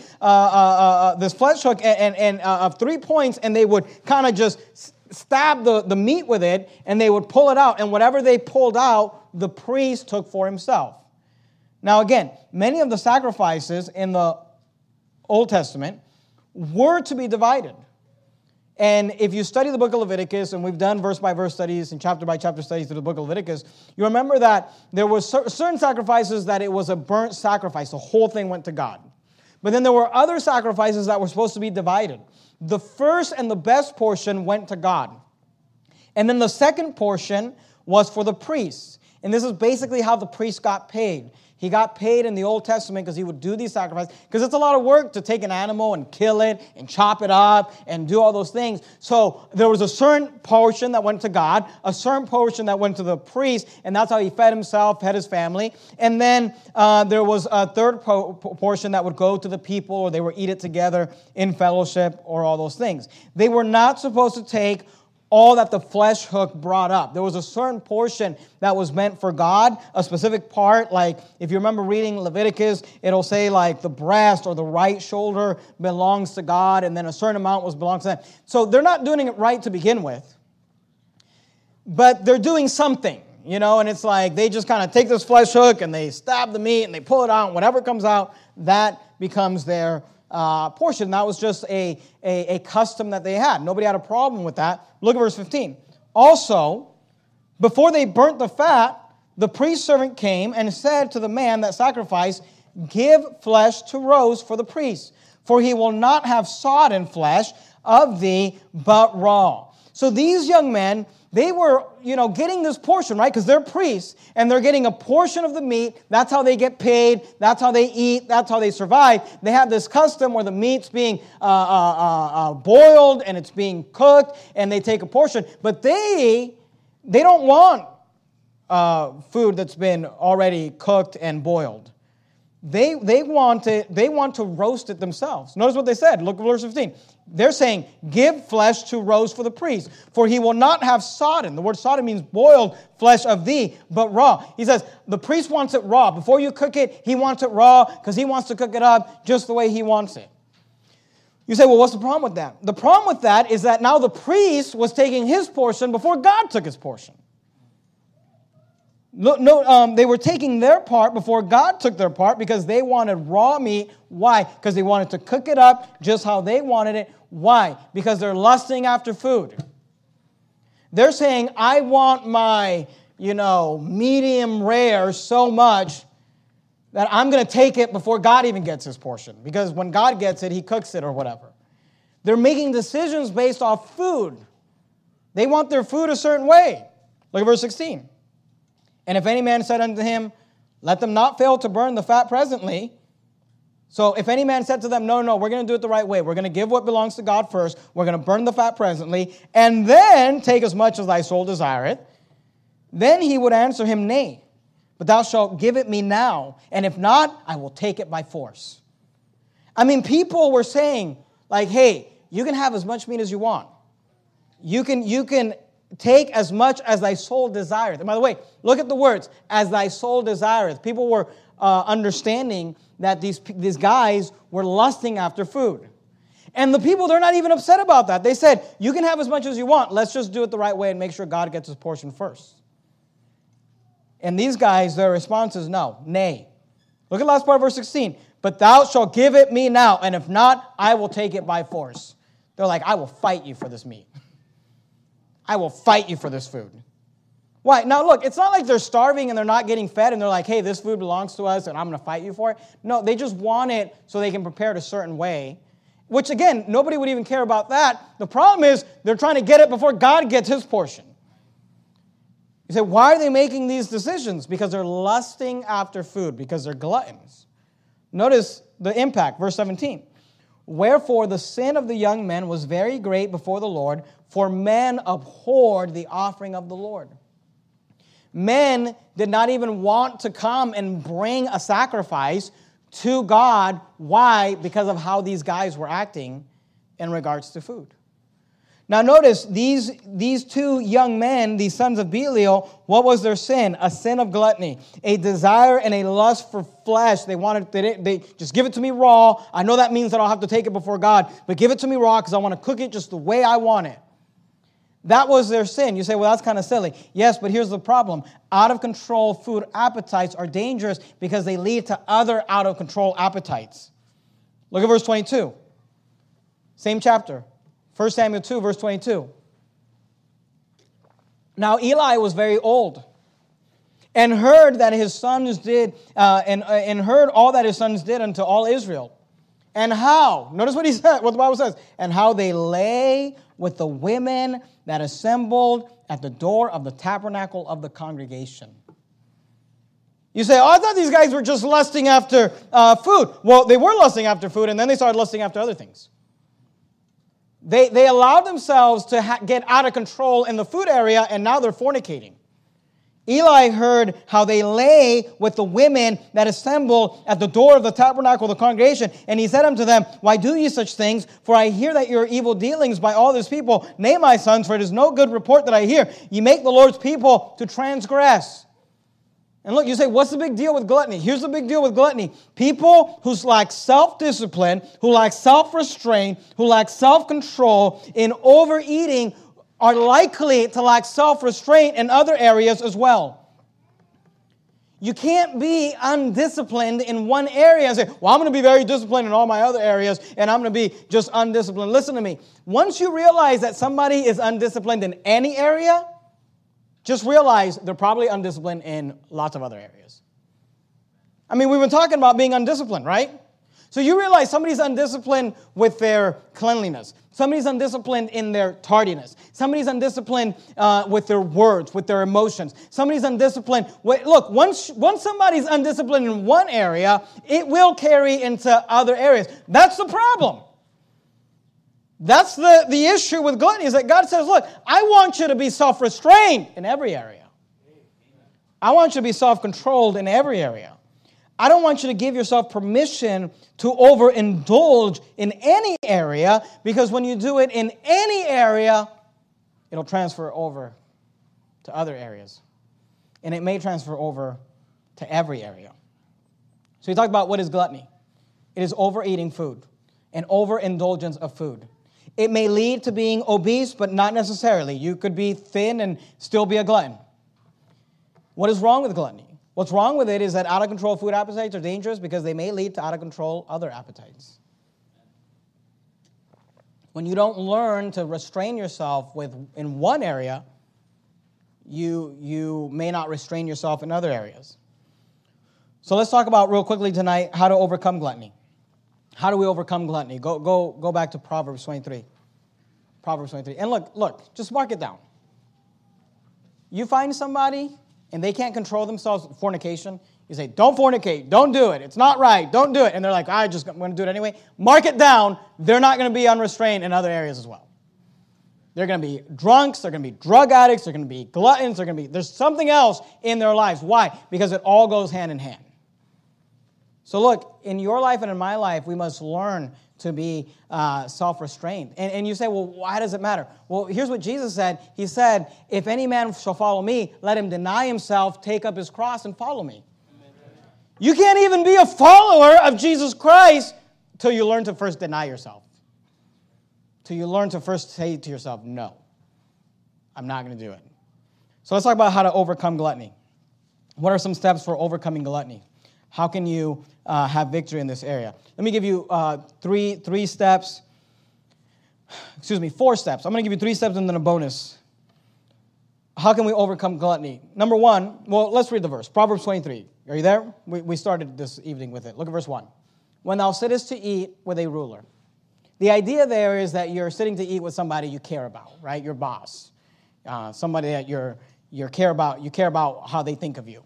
of 3 points, and they would kind of just stab the meat with it, and they would pull it out, and whatever they pulled out, the priest took for himself. Now again, many of the sacrifices in the Old Testament were to be divided. And if you study the book of Leviticus, and we've done verse-by-verse studies and chapter-by-chapter studies through the book of Leviticus, you remember that there were certain sacrifices that it was a burnt sacrifice. The whole thing went to God. But then there were other sacrifices that were supposed to be divided. The first and the best portion went to God. And then the second portion was for the priests. And this is basically how the priest got paid. He got paid in the Old Testament because he would do these sacrifices. Because it's a lot of work to take an animal and kill it and chop it up and do all those things. So there was a certain portion that went to God, a certain portion that went to the priest, and that's how he fed himself, fed his family. And then there was a third portion that would go to the people, or they would eat it together in fellowship, or all those things. They were not supposed to take all that the flesh hook brought up. There was a certain portion that was meant for God, a specific part. Like, if you remember reading Leviticus, it'll say like the breast or the right shoulder belongs to God, and then a certain amount belongs to them. So they're not doing it right to begin with, but they're doing something, and it's like they just kind of take this flesh hook and they stab the meat and they pull it out, and whatever comes out, that becomes their portion. That was just a custom that they had. Nobody had a problem with that. Look at verse 15. Also, before they burnt the fat, the priest's servant came and said to the man that sacrificed, give flesh to roast for the priest, for he will not have sodden flesh of thee, but raw. So these young men, they were, getting this portion, right? Because they're priests, and they're getting a portion of the meat. That's how they get paid. That's how they eat. That's how they survive. They have this custom where the meat's being boiled, and it's being cooked, and they take a portion. But they don't want food that's been already cooked and boiled. They want to roast it themselves. Notice what they said. Look at verse 15. They're saying, give flesh to roast for the priest, for he will not have sodden. The word sodden means boiled flesh of thee, but raw. He says, the priest wants it raw. Before you cook it, he wants it raw because he wants to cook it up just the way he wants it. You say, well, what's the problem with that? The problem with that is that now the priest was taking his portion before God took his portion. They were taking their part before God took their part because they wanted raw meat. Why? Because they wanted to cook it up just how they wanted it. Why? Because they're lusting after food. They're saying, I want my, medium rare so much that I'm going to take it before God even gets his portion. Because when God gets it, he cooks it or whatever. They're making decisions based off food. They want their food a certain way. Look at verse 16. And if any man said unto him, let them not fail to burn the fat presently. So if any man said to them, no, we're going to do it the right way. We're going to give what belongs to God first. We're going to burn the fat presently. And then take as much as thy soul desireth. Then he would answer him, nay. But thou shalt give it me now. And if not, I will take it by force. I mean, people were saying, like, hey, you can have as much meat as you want. You can take as much as thy soul desireth. And by the way, look at the words, as thy soul desireth. People were understanding that these guys were lusting after food. And the people, they're not even upset about that. They said, you can have as much as you want. Let's just do it the right way and make sure God gets his portion first. And these guys, their response is no, nay. Look at the last part of verse 16. But thou shalt give it me now, and if not, I will take it by force. They're like, I will fight you for this meat. I will fight you for this food. Why? Now look, it's not like they're starving and they're not getting fed and they're like, hey, this food belongs to us and I'm going to fight you for it. No, they just want it so they can prepare it a certain way. Which again, nobody would even care about that. The problem is they're trying to get it before God gets his portion. You say, why are they making these decisions? Because they're lusting after food, because they're gluttons. Notice the impact, verse 17. Wherefore the sin of the young men was very great before the Lord, for men abhorred the offering of the Lord. Men did not even want to come and bring a sacrifice to God. Why? Because of how these guys were acting in regards to food. Now notice, these two young men, these sons of Belial, what was their sin? A sin of gluttony, a desire and a lust for flesh. They just give it to me raw. I know that means that I'll have to take it before God, but give it to me raw because I want to cook it just the way I want it. That was their sin. You say, well, that's kind of silly. Yes, but here's the problem. Out of control food appetites are dangerous because they lead to other out of control appetites. Look at verse 22. Same chapter. 1 Samuel 2, verse 22. Now Eli was very old, and heard that his sons did, and heard all that his sons did unto all Israel, and how. Notice what he said, what the Bible says, and how they lay with the women that assembled at the door of the tabernacle of the congregation. You say, oh, I thought these guys were just lusting after food. Well, they were lusting after food, and then they started lusting after other things. They allowed themselves to get out of control in the food area, and now they're fornicating. Eli heard how they lay with the women that assembled at the door of the tabernacle of the congregation, and he said unto them, why do ye such things? For I hear that your evil dealings by all this people. Nay, my sons, for it is no good report that I hear. Ye make the Lord's people to transgress. And look, you say, what's the big deal with gluttony? Here's the big deal with gluttony. People who lack self-discipline, who lack self-restraint, who lack self-control in overeating are likely to lack self-restraint in other areas as well. You can't be undisciplined in one area and say, well, I'm going to be very disciplined in all my other areas, and I'm going to be just undisciplined. Listen to me. Once you realize that somebody is undisciplined in any area, just realize they're probably undisciplined in lots of other areas. I mean, we've been talking about being undisciplined, right? So you realize somebody's undisciplined with their cleanliness. Somebody's undisciplined in their tardiness. Somebody's undisciplined with their words, with their emotions. Somebody's undisciplined. Look, once somebody's undisciplined in one area, it will carry into other areas. That's the problem. That's the issue with gluttony, is that God says, look, I want you to be self-restrained in every area. I want you to be self-controlled in every area. I don't want you to give yourself permission to overindulge in any area, because when you do it in any area, it'll transfer over to other areas. And it may transfer over to every area. So we talked about what is gluttony. It is overeating food and overindulgence of food. It may lead to being obese, but not necessarily. You could be thin and still be a glutton. What is wrong with gluttony? What's wrong with it is that out-of-control food appetites are dangerous because they may lead to out-of-control other appetites. When you don't learn to restrain yourself in one area, you may not restrain yourself in other areas. So let's talk about real quickly tonight how to overcome gluttony. How do we overcome gluttony? Go back to Proverbs 23. Proverbs 23. And look, just mark it down. You find somebody and they can't control themselves, fornication, you say, don't fornicate, don't do it, it's not right, don't do it. And they're like, I'm going to do it anyway. Mark it down. They're not going to be unrestrained in other areas as well. They're going to be drunks, they're going to be drug addicts, they're going to be gluttons, there's something else in their lives. Why? Because it all goes hand in hand. So look, in your life and in my life, we must learn to be self-restrained. And you say, well, why does it matter? Well, here's what Jesus said. He said, if any man shall follow me, let him deny himself, take up his cross, and follow me. Amen. You can't even be a follower of Jesus Christ till you learn to first deny yourself. Till you learn to first say to yourself, no, I'm not going to do it. So let's talk about how to overcome gluttony. What are some steps for overcoming gluttony? How can you have victory in this area? Let me give you four steps. I'm going to give you 3 steps and then a bonus. How can we overcome gluttony? Number 1, well, let's read the verse. Proverbs 23. Are you there? We started this evening with it. Look at verse 1. When thou sittest to eat with a ruler. The idea there is that you're sitting to eat with somebody you care about, right? Your boss. Somebody that you care about how they think of you.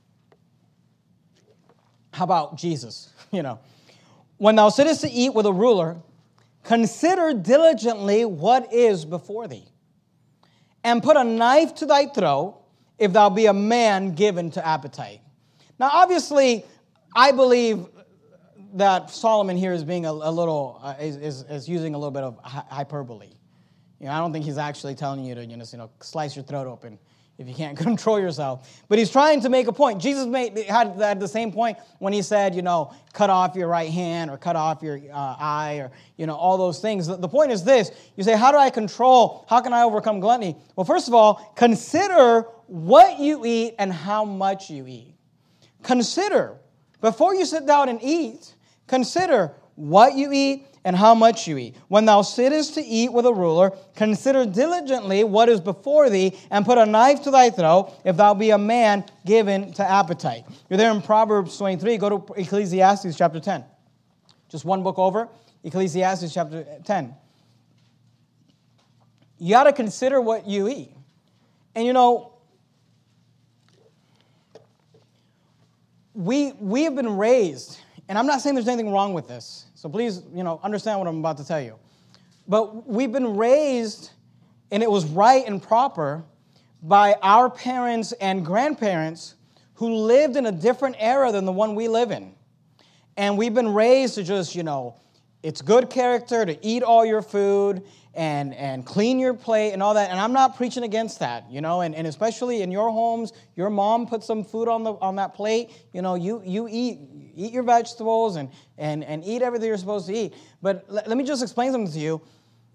How about Jesus? When thou sittest to eat with a ruler, consider diligently what is before thee, and put a knife to thy throat, if thou be a man given to appetite. Now, obviously, I believe that Solomon here is being a little is using a little bit of hyperbole. I don't think he's actually telling you to slice your throat open if you can't control yourself. But he's trying to make a point. Jesus had the same point when he said, cut off your right hand or cut off your eye or, all those things. The point is this. You say, how can I overcome gluttony? Well, first of all, consider what you eat and how much you eat. Consider, before you sit down and eat, consider what you eat and how much you eat. When thou sittest to eat with a ruler, consider diligently what is before thee, and put a knife to thy throat, if thou be a man given to appetite. You're there in Proverbs 23. Go to Ecclesiastes chapter 10. Just one book over, Ecclesiastes chapter 10. You got to consider what you eat. And we have been raised, and I'm not saying there's anything wrong with this, so please, understand what I'm about to tell you. But we've been raised, and it was right and proper by our parents and grandparents who lived in a different era than the one we live in. And we've been raised to just, it's good character to eat all your food and clean your plate and all that. And I'm not preaching against that, and especially in your homes, your mom put some food on that plate. You eat your vegetables and eat everything you're supposed to eat. But let me just explain something to you.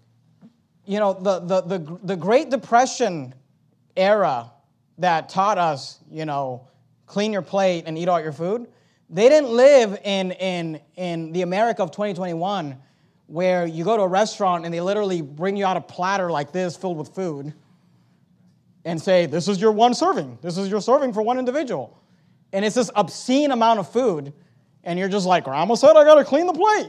The Great Depression era that taught us, clean your plate and eat all your food, they didn't live in the America of 2021 where you go to a restaurant and they literally bring you out a platter like this filled with food and say, this is your one serving. This is your serving for one individual. And it's this obscene amount of food. And you're just like, Grandma said I got to clean the plate,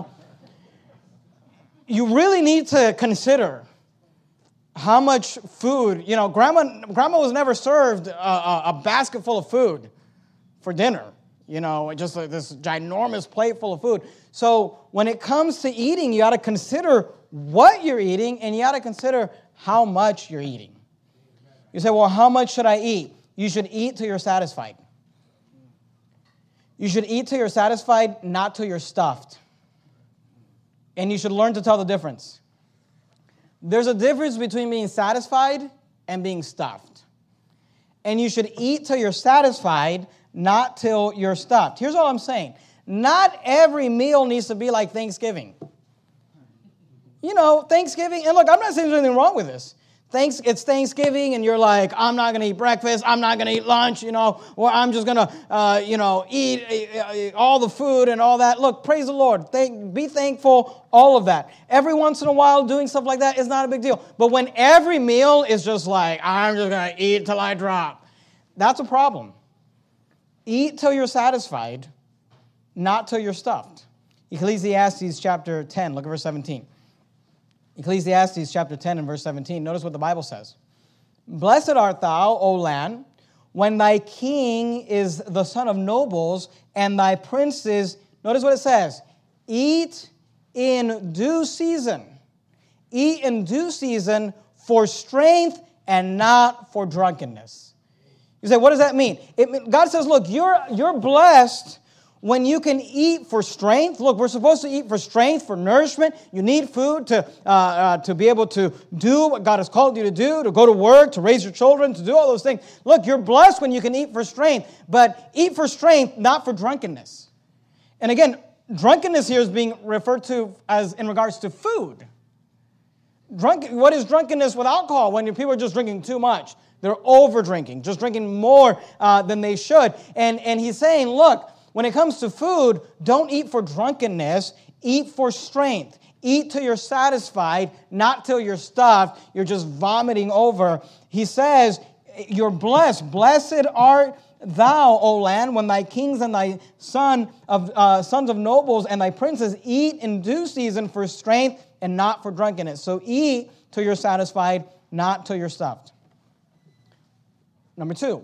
You really need to consider how much food, Grandma was never served a basket full of food for dinner. Just like this ginormous plate full of food. So when it comes to eating, you got to consider what you're eating, and you got to consider how much you're eating. You say, well, how much should I eat? You should eat till you're satisfied. You should eat till you're satisfied, not till you're stuffed. And you should learn to tell the difference. There's a difference between being satisfied and being stuffed. And you should eat till you're satisfied, not till you're stuffed. Here's all I'm saying. Not every meal needs to be like Thanksgiving. You know, Thanksgiving, and look, I'm not saying there's anything wrong with this. It's Thanksgiving, and you're like, I'm not going to eat breakfast, I'm not going to eat lunch, or I'm just going to, eat all the food and all that. Look, praise the Lord. Be thankful, all of that. Every once in a while, doing stuff like that is not a big deal. But when every meal is just like, I'm just going to eat till I drop, that's a problem. Eat till you're satisfied, not till you're stuffed. Ecclesiastes chapter 10, look at verse 17. Ecclesiastes chapter 10 and verse 17. Notice what the Bible says. Blessed art thou, O land, when thy king is the son of nobles, and thy princes, notice what it says, eat in due season. Eat in due season for strength and not for drunkenness. You say, what does that mean? God says, look, you're blessed when you can eat for strength. Look, we're supposed to eat for strength, for nourishment. You need food to be able to do what God has called you to do, to go to work, to raise your children, to do all those things. Look, you're blessed when you can eat for strength, but eat for strength, not for drunkenness. And again, drunkenness here is being referred to as in regards to food. What is drunkenness with alcohol? When people are just drinking too much. They're over-drinking, just drinking more than they should. And he's saying, look, when it comes to food, don't eat for drunkenness, eat for strength. Eat till you're satisfied, not till you're stuffed, you're just vomiting over. He says, you're blessed. Blessed art thou, O land, when thy kings and thy sons of nobles and thy princes eat in due season for strength and not for drunkenness. So eat till you're satisfied, not till you're stuffed. Number 2,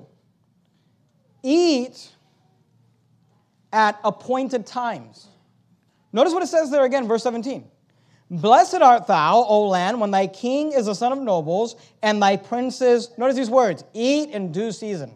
eat at appointed times. Notice what it says there again, verse 17. Blessed art thou, O land, when thy king is a son of nobles, and thy princes, notice these words, eat in due season.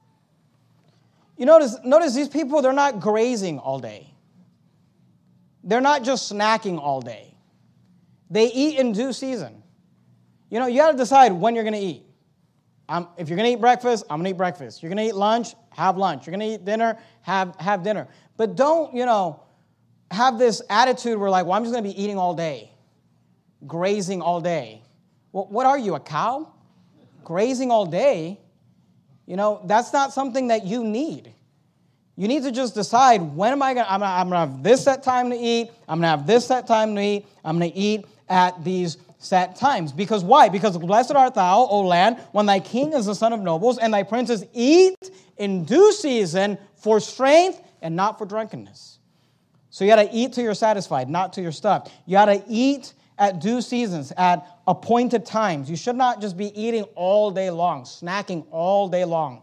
You notice these people, they're not grazing all day. They're not just snacking all day. They eat in due season. You got to decide when you're going to eat. If you're going to eat breakfast, I'm going to eat breakfast. You're going to eat lunch, have lunch. You're going to eat dinner, have dinner. But don't, have this attitude where like, well, I'm just going to be eating all day, grazing all day. Well, what are you, a cow? Grazing all day? That's not something that you need. You need to just decide, when am I going to, I'm going to have this set time to eat. I'm going to have this set time to eat. I'm going to eat at these set times. Because why? Because blessed art thou, O land, when thy king is the son of nobles, and thy princes eat in due season for strength and not for drunkenness. So you got to eat till you're satisfied, not till you're stuffed. You got to eat at due seasons, at appointed times. You should not just be eating all day long, snacking all day long.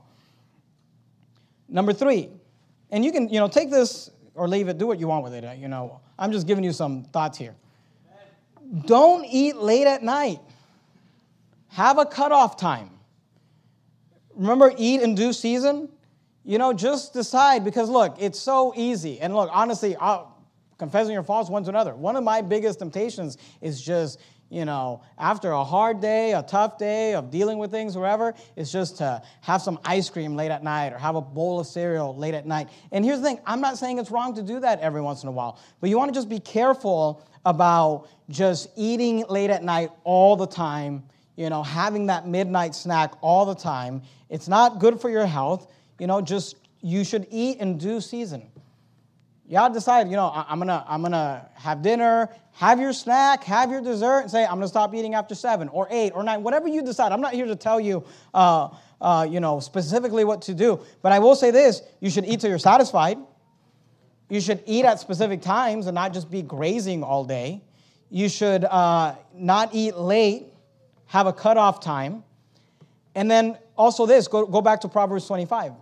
Number 3, and you can, take this or leave it, do what you want with it. I'm just giving you some thoughts here. Don't eat late at night. Have a cutoff time. Remember, eat in due season? Just decide, because look, it's so easy. And look, honestly, confessing your faults one to another. One of my biggest temptations is just, after a hard day, a tough day of dealing with things, wherever, is just to have some ice cream late at night or have a bowl of cereal late at night. And here's the thing, I'm not saying it's wrong to do that every once in a while, but you want to just be careful about just eating late at night all the time, having that midnight snack all the time. It's not good for your health. You should eat in due season. You got to decide, I'm gonna have dinner, have your snack, have your dessert, and say, I'm going to stop eating after 7 or 8 or 9, whatever you decide. I'm not here to tell you, specifically what to do. But I will say this, you should eat till you're satisfied. You should eat at specific times and not just be grazing all day. You should not eat late, have a cutoff time. And then also this, go back to Proverbs 25.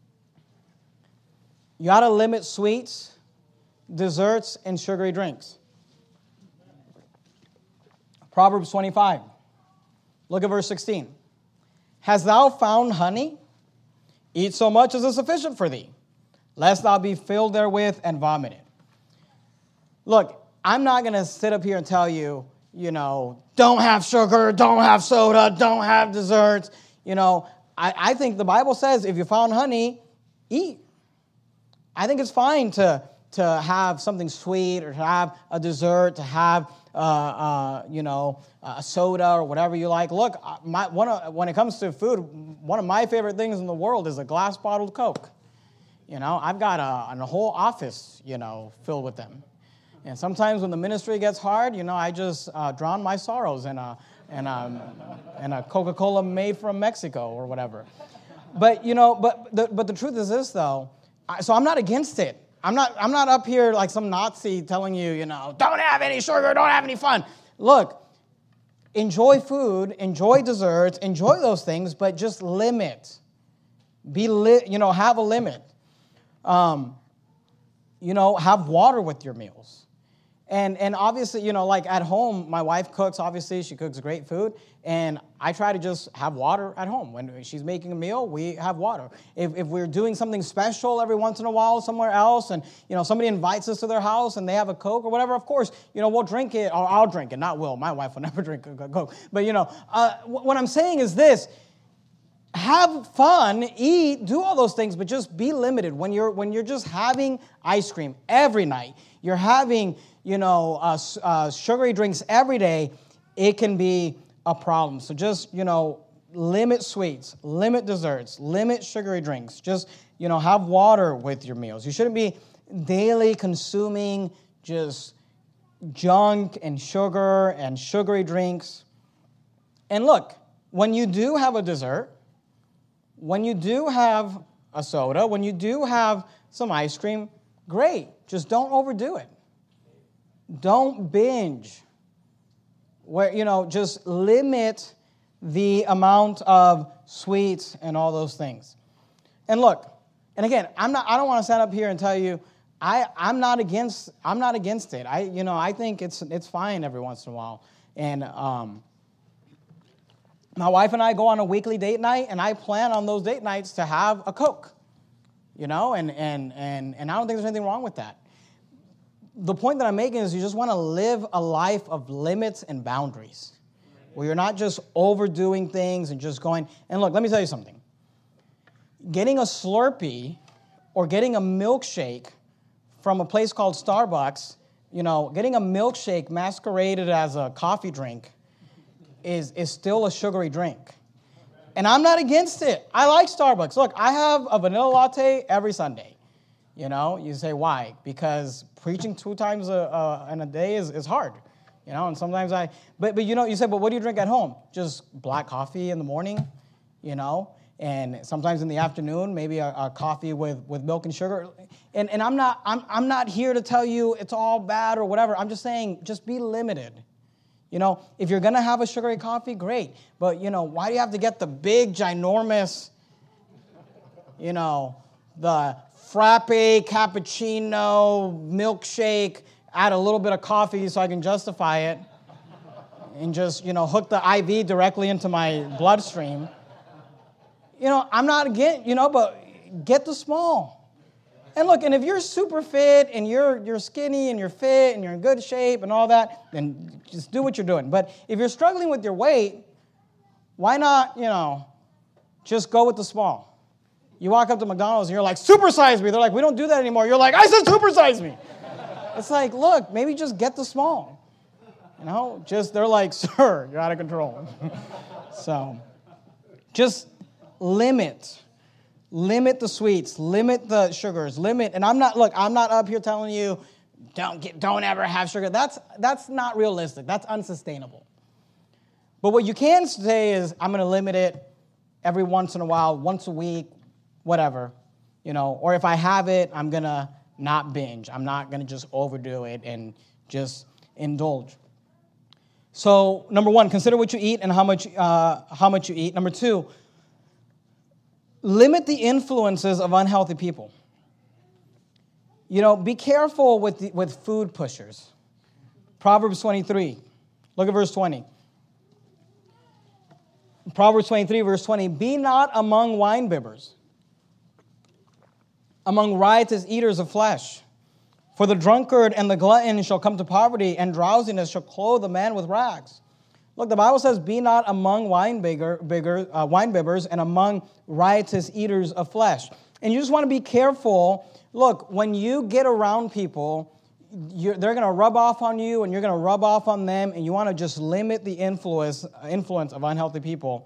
You got to limit sweets, desserts, and sugary drinks. Proverbs 25. Look at verse 16. Hast thou found honey? Eat so much as is sufficient for thee. lest thou be filled therewith and vomited. Look, I'm not going to sit up here and tell you, don't have sugar, don't have soda, don't have desserts. I think the Bible says if you found honey, eat. I think it's fine to have something sweet or to have a dessert, to have a soda or whatever you like. Look, when it comes to food, one of my favorite things in the world is a glass bottled Coke. I've got a whole office, filled with them. And sometimes when the ministry gets hard, I just drown my sorrows in a Coca-Cola made from Mexico or whatever. But the truth is this though. So I'm not against it. I'm not up here like some Nazi telling you, don't have any sugar, don't have any fun. Look, enjoy food, enjoy desserts, enjoy those things, but just limit. Have a limit. Have water with your meals. And obviously, like at home, my wife cooks, obviously, she cooks great food, and I try to just have water at home. When she's making a meal, we have water. If we're doing something special every once in a while somewhere else, and, somebody invites us to their house and they have a Coke or whatever, of course, we'll drink it, or I'll drink it, not Will. My wife will never drink a Coke. But, what I'm saying is this. Have fun, eat, do all those things, but just be limited. When you're just having ice cream every night, you're having sugary drinks every day, it can be a problem. So just limit sweets, limit desserts, limit sugary drinks. Just have water with your meals. You shouldn't be daily consuming just junk and sugar and sugary drinks. And look, when you do have a dessert, when you do have a soda, when you do have some ice cream, great. Just don't overdo it. Don't binge. Just limit the amount of sweets and all those things. And look, and again, I don't want to stand up here and tell you I'm not against it. I think it's fine every once in a while. And my wife and I go on a weekly date night, and I plan on those date nights to have a Coke, and I don't think there's anything wrong with that. The point that I'm making is you just want to live a life of limits and boundaries, where you're not just overdoing things and just going. And look, let me tell you something. Getting a Slurpee or getting a milkshake from a place called Starbucks, getting a milkshake masqueraded as a coffee drink is still a sugary drink. And I'm not against it. I like Starbucks. Look, I have a vanilla latte every Sunday. You say, why? Because preaching 2 times in a day is hard. And sometimes but you say, but what do you drink at home? Just black coffee in the morning, and sometimes in the afternoon, maybe a coffee with milk and sugar. And I'm not here to tell you it's all bad or whatever. I'm just saying, just be limited. If you're going to have a sugary coffee, great. But, why do you have to get the big, ginormous, the frappe, cappuccino, milkshake, add a little bit of coffee so I can justify it, and just, hook the IV directly into my bloodstream. I'm not against, but get the small. And look, and if you're super fit and you're skinny and you're fit and you're in good shape and all that, then just do what you're doing. But if you're struggling with your weight, why not, just go with the small? You walk up to McDonald's and you're like, supersize me. They're like, we don't do that anymore. You're like, I said supersize me. It's like, look, maybe just get the small. They're like, sir, you're out of control. So just limit the sweets, limit the sugars, and I'm not up here telling you don't ever have sugar. That's not realistic. That's unsustainable. But what you can say is, I'm going to limit it every once in a while, once a week, whatever, or if I have it, I'm going to not binge. I'm not going to just overdo it and just indulge. So, number 1, consider what you eat and how much you eat. Number 2, limit the influences of unhealthy people. Be careful with food pushers. Proverbs 23. Look at verse 20. Proverbs 23, verse 20. Be not among winebibbers, among riotous eaters of flesh. For the drunkard and the glutton shall come to poverty, and drowsiness shall clothe the man with rags. Look, the Bible says, be not among winebibbers and among riotous eaters of flesh. And you just want to be careful. Look, when you get around people, they're going to rub off on you, and you're going to rub off on them, and you want to just limit the influence of unhealthy people.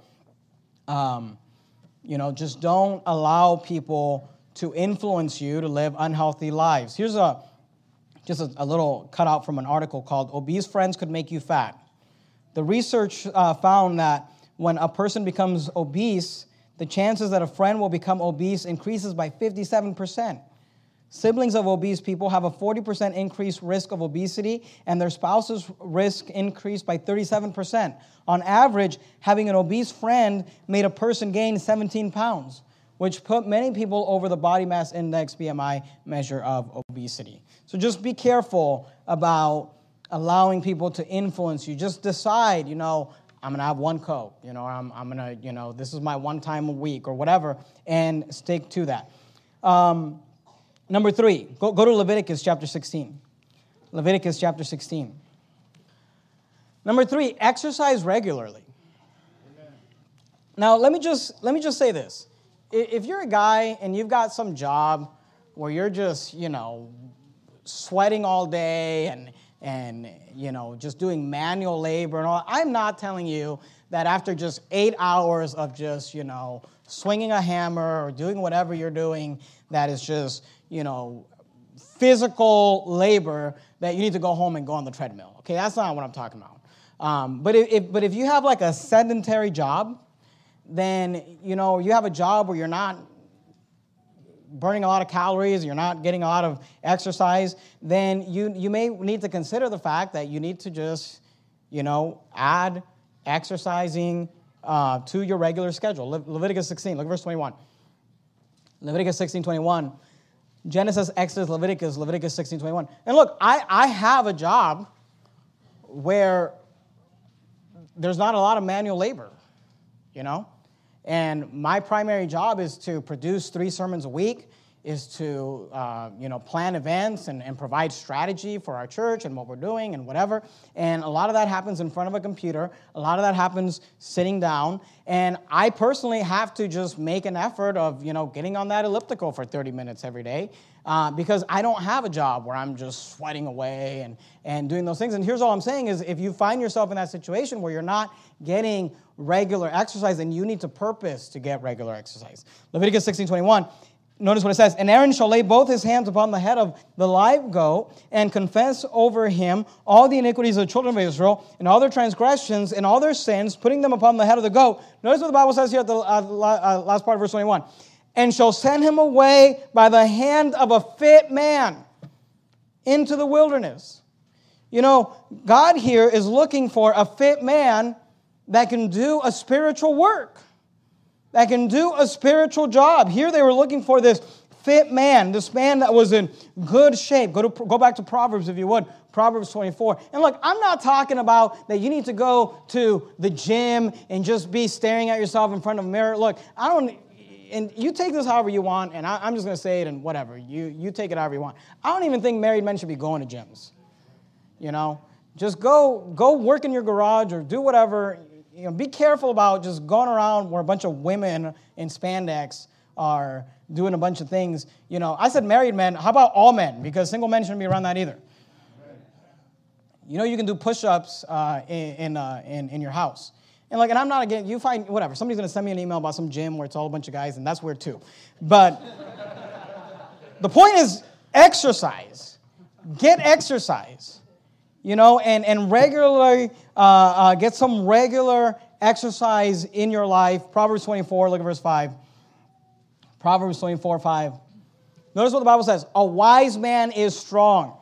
Just don't allow people to influence you to live unhealthy lives. Here's just a little cutout from an article called "Obese Friends Could Make You Fat." The research found that when a person becomes obese, the chances that a friend will become obese increases by 57%. Siblings of obese people have a 40% increased risk of obesity, and their spouse's risk increased by 37%. On average, having an obese friend made a person gain 17 pounds, which put many people over the body mass index BMI measure of obesity. So just be careful about allowing people to influence you. Just decide, I'm going to have one Coke, I'm going to, this is my one time a week or whatever, and stick to that. Number 3, go to Leviticus chapter 16. Leviticus chapter 16. Number 3, exercise regularly. Amen. Now, let me just say this. If you're a guy and you've got some job where you're just, sweating all day and just doing manual labor and all, I'm not telling you that after just 8 hours of just, swinging a hammer or doing whatever you're doing that is just, physical labor, that you need to go home and go on the treadmill. Okay, that's not what I'm talking about. But if you have like a sedentary job, then, you have a job where you're not burning a lot of calories, you're not getting a lot of exercise, then you may need to consider the fact that you need to just, add exercising to your regular schedule. Leviticus 16, look at verse 21. Leviticus 16:21. Genesis, Exodus, Leviticus 16:21. And look, I have a job where there's not a lot of manual labor, And my primary job is to produce 3 sermons a week, is to, plan events and provide strategy for our church and what we're doing and whatever. And a lot of that happens in front of a computer. A lot of that happens sitting down. And I personally have to just make an effort of, getting on that elliptical for 30 minutes every day because I don't have a job where I'm just sweating away and doing those things. And here's all I'm saying is if you find yourself in that situation where you're not getting regular exercise, then you need to purpose to get regular exercise. Leviticus 16:21. Notice what it says. And Aaron shall lay both his hands upon the head of the live goat and confess over him all the iniquities of the children of Israel and all their transgressions and all their sins, putting them upon the head of the goat. Notice what the Bible says here at the last part of verse 21. And shall send him away by the hand of a fit man into the wilderness. God here is looking for a fit man that can do a spiritual work, that can do a spiritual job. Here they were looking for this fit man, this man that was in good shape. Go back to Proverbs, if you would, Proverbs 24. And look, I'm not talking about that you need to go to the gym and just be staring at yourself in front of a mirror. Look, and you take this however you want, and I'm just going to say it and whatever. You take it however you want. I don't even think married men should be going to gyms. Just go work in your garage or do whatever. Be careful about just going around where a bunch of women in spandex are doing a bunch of things. I said married men. How about all men? Because single men shouldn't be around that either. You can do push-ups in your house. And I'm not against, you find, whatever. Somebody's going to send me an email about some gym where it's all a bunch of guys, and that's weird too. But the point is exercise. Get exercise. And regularly get some regular exercise in your life. Proverbs 24, look at verse 5. Proverbs 24:5. Notice what the Bible says. A wise man is strong.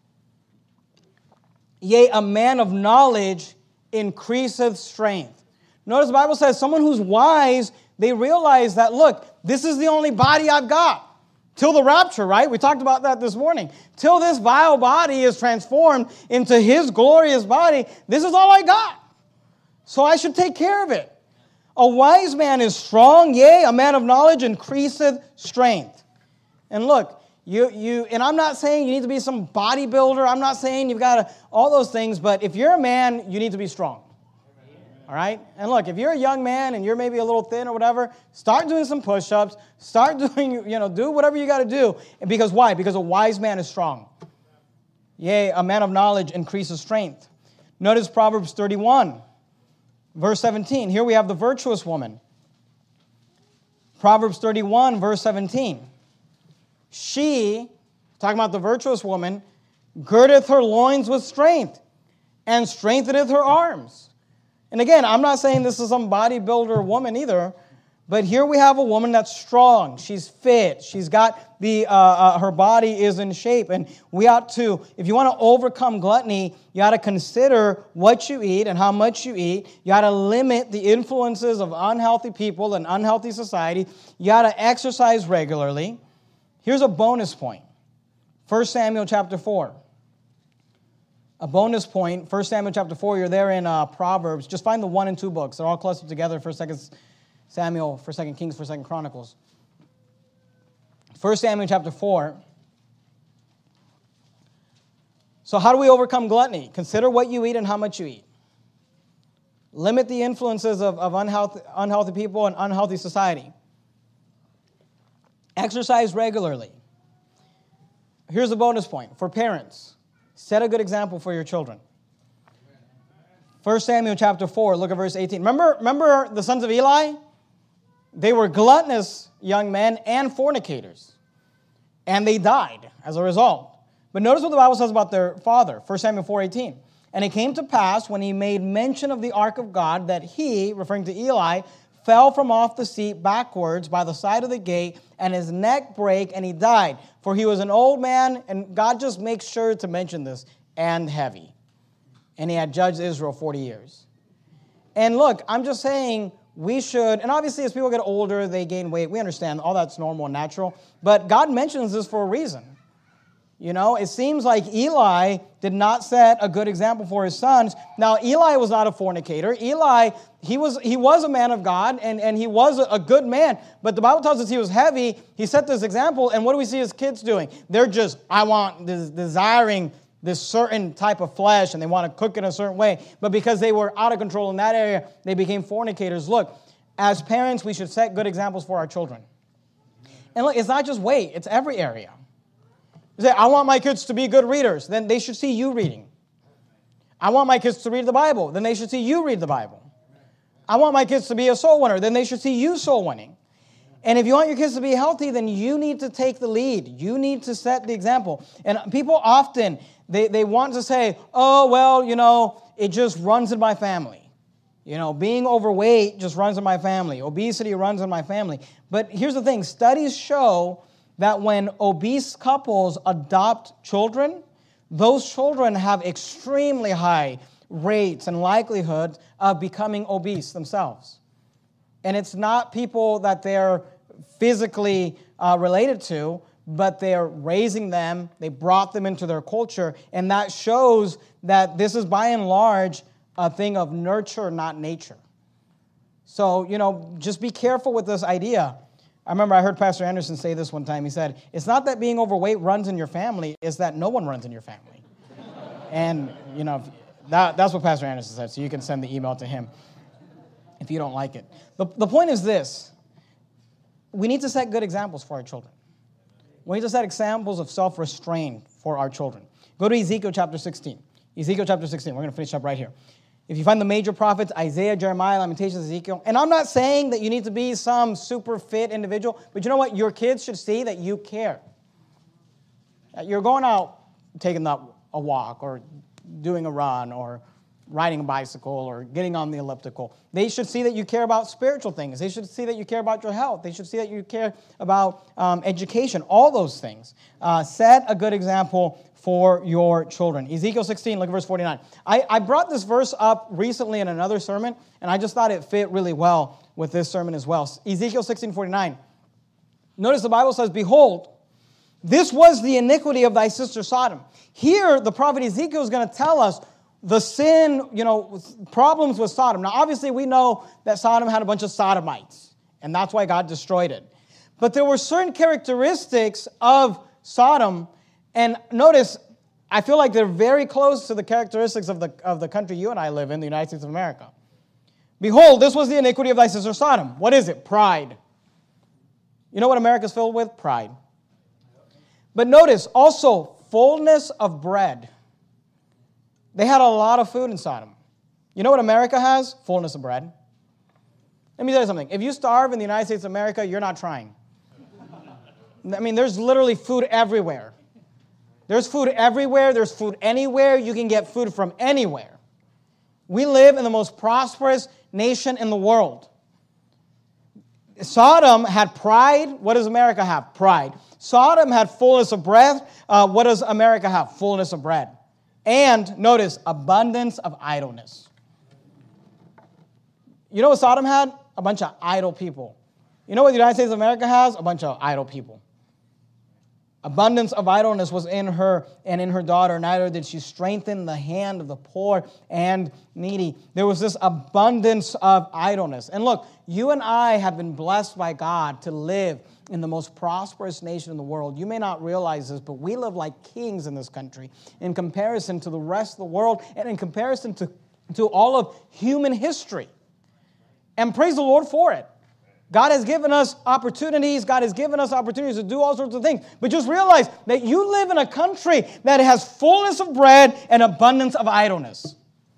Yea, a man of knowledge increaseth strength. Notice the Bible says someone who's wise, they realize that, look, this is the only body I've got. Till the rapture, right? We talked about that this morning. Till this vile body is transformed into his glorious body, this is all I got. So I should take care of it. A wise man is strong, yea, a man of knowledge increaseth strength. And look, and I'm not saying you need to be some bodybuilder. I'm not saying you've got to, all those things. But if you're a man, you need to be strong. All right? And look, if you're a young man and you're maybe a little thin or whatever, start doing some push-ups. Start doing, do whatever you got to do. Because why? Because a wise man is strong. Yea, a man of knowledge increases strength. Notice Proverbs 31, verse 17. Here we have the virtuous woman. Proverbs 31, verse 17. She, talking about the virtuous woman, girdeth her loins with strength and strengtheneth her arms. And again, I'm not saying this is some bodybuilder woman either, but here we have a woman that's strong. She's fit. She's got her body is in shape. And we ought to, if you want to overcome gluttony, you ought to consider what you eat and how much you eat. You ought to limit the influences of unhealthy people and unhealthy society. You ought to exercise regularly. Here's a bonus point. 1 Samuel chapter 4. A bonus point, 1 Samuel chapter 4, you're there in Proverbs. Just find the 1 and 2 books. They're all clustered together, 1 2 Samuel, 1 2 Kings, 1 2 Chronicles. 1 Samuel chapter 4. So how do we overcome gluttony? Consider what you eat and how much you eat. Limit the influences of unhealthy people and unhealthy society. Exercise regularly. Here's a bonus point for parents. Set a good example for your children. 1 Samuel chapter 4, look at verse 18. Remember the sons of Eli? They were gluttonous young men and fornicators. And they died as a result. But notice what the Bible says about their father. 1 Samuel 4:18. And it came to pass when he made mention of the ark of God that he, referring to Eli, fell from off the seat backwards by the side of the gate, and his neck brake, and he died. For he was an old man, and God just makes sure to mention this, and heavy. And he had judged Israel 40 years. And look, I'm just saying we should, and obviously as people get older, they gain weight. We understand all that's normal and natural. But God mentions this for a reason. It seems like Eli did not set a good example for his sons. Now, Eli was not a fornicator. Eli, he was a man of God, and he was a good man. But the Bible tells us he was heavy. He set this example, and what do we see his kids doing? They're just, desiring this certain type of flesh, and they want to cook it a certain way. But because they were out of control in that area, they became fornicators. Look, as parents, we should set good examples for our children. And look, it's not just weight, it's every area. You say, I want my kids to be good readers. Then they should see you reading. I want my kids to read the Bible. Then they should see you read the Bible. I want my kids to be a soul winner. Then they should see you soul winning. And if you want your kids to be healthy, then you need to take the lead. You need to set the example. And people often, they want to say, oh, well, it just runs in my family. Being overweight just runs in my family. Obesity runs in my family. But here's the thing. Studies show that when obese couples adopt children, those children have extremely high rates and likelihood of becoming obese themselves. And it's not people that they're physically related to, but they're raising them, they brought them into their culture, and that shows that this is by and large a thing of nurture, not nature. So, just be careful with this idea. I remember I heard Pastor Anderson say this one time. He said, it's not that being overweight runs in your family, it's that no one runs in your family. And, that's what Pastor Anderson said, so you can send the email to him if you don't like it. The point is this. We need to set good examples for our children. We need to set examples of self-restraint for our children. Go to Ezekiel chapter 16. Ezekiel chapter 16. We're going to finish up right here. If you find the major prophets, Isaiah, Jeremiah, Lamentations, Ezekiel, and I'm not saying that you need to be some super fit individual, but you know what? Your kids should see that you care. That you're going out, taking a walk, or doing a run, or riding a bicycle, or getting on the elliptical. They should see that you care about spiritual things. They should see that you care about your health. They should see that you care about education, all those things. Set a good example for your children. Ezekiel 16, look at verse 49. I brought this verse up recently in another sermon, and I just thought it fit really well with this sermon as well. Ezekiel 16:49. Notice the Bible says, behold, this was the iniquity of thy sister Sodom. Here, the prophet Ezekiel is going to tell us the sin, problems with Sodom. Now, obviously, we know that Sodom had a bunch of sodomites, and that's why God destroyed it. But there were certain characteristics of Sodom, and notice, I feel like they're very close to the characteristics of the country you and I live in, the United States of America. Behold, this was the iniquity of thy sister Sodom. What is it? Pride. You know what America's filled with? Pride. But notice, also, fullness of bread. They had a lot of food in Sodom. You know what America has? Fullness of bread. Let me tell you something. If you starve in the United States of America, you're not trying. I mean, there's literally food everywhere. There's food everywhere. There's food anywhere. You can get food from anywhere. We live in the most prosperous nation in the world. Sodom had pride. What does America have? Pride. Sodom had fullness of bread. What does America have? Fullness of bread. And, notice, abundance of idleness. You know what Sodom had? A bunch of idle people. You know what the United States of America has? A bunch of idle people. Abundance of idleness was in her and in her daughter. Neither did she strengthen the hand of the poor and needy. There was this abundance of idleness. And look, you and I have been blessed by God to live in the most prosperous nation in the world. You may not realize this, but we live like kings in this country in comparison to the rest of the world and in comparison to all of human history. And praise the Lord for it. God has given us opportunities. God has given us opportunities to do all sorts of things. But just realize that you live in a country that has fullness of bread and abundance of idleness.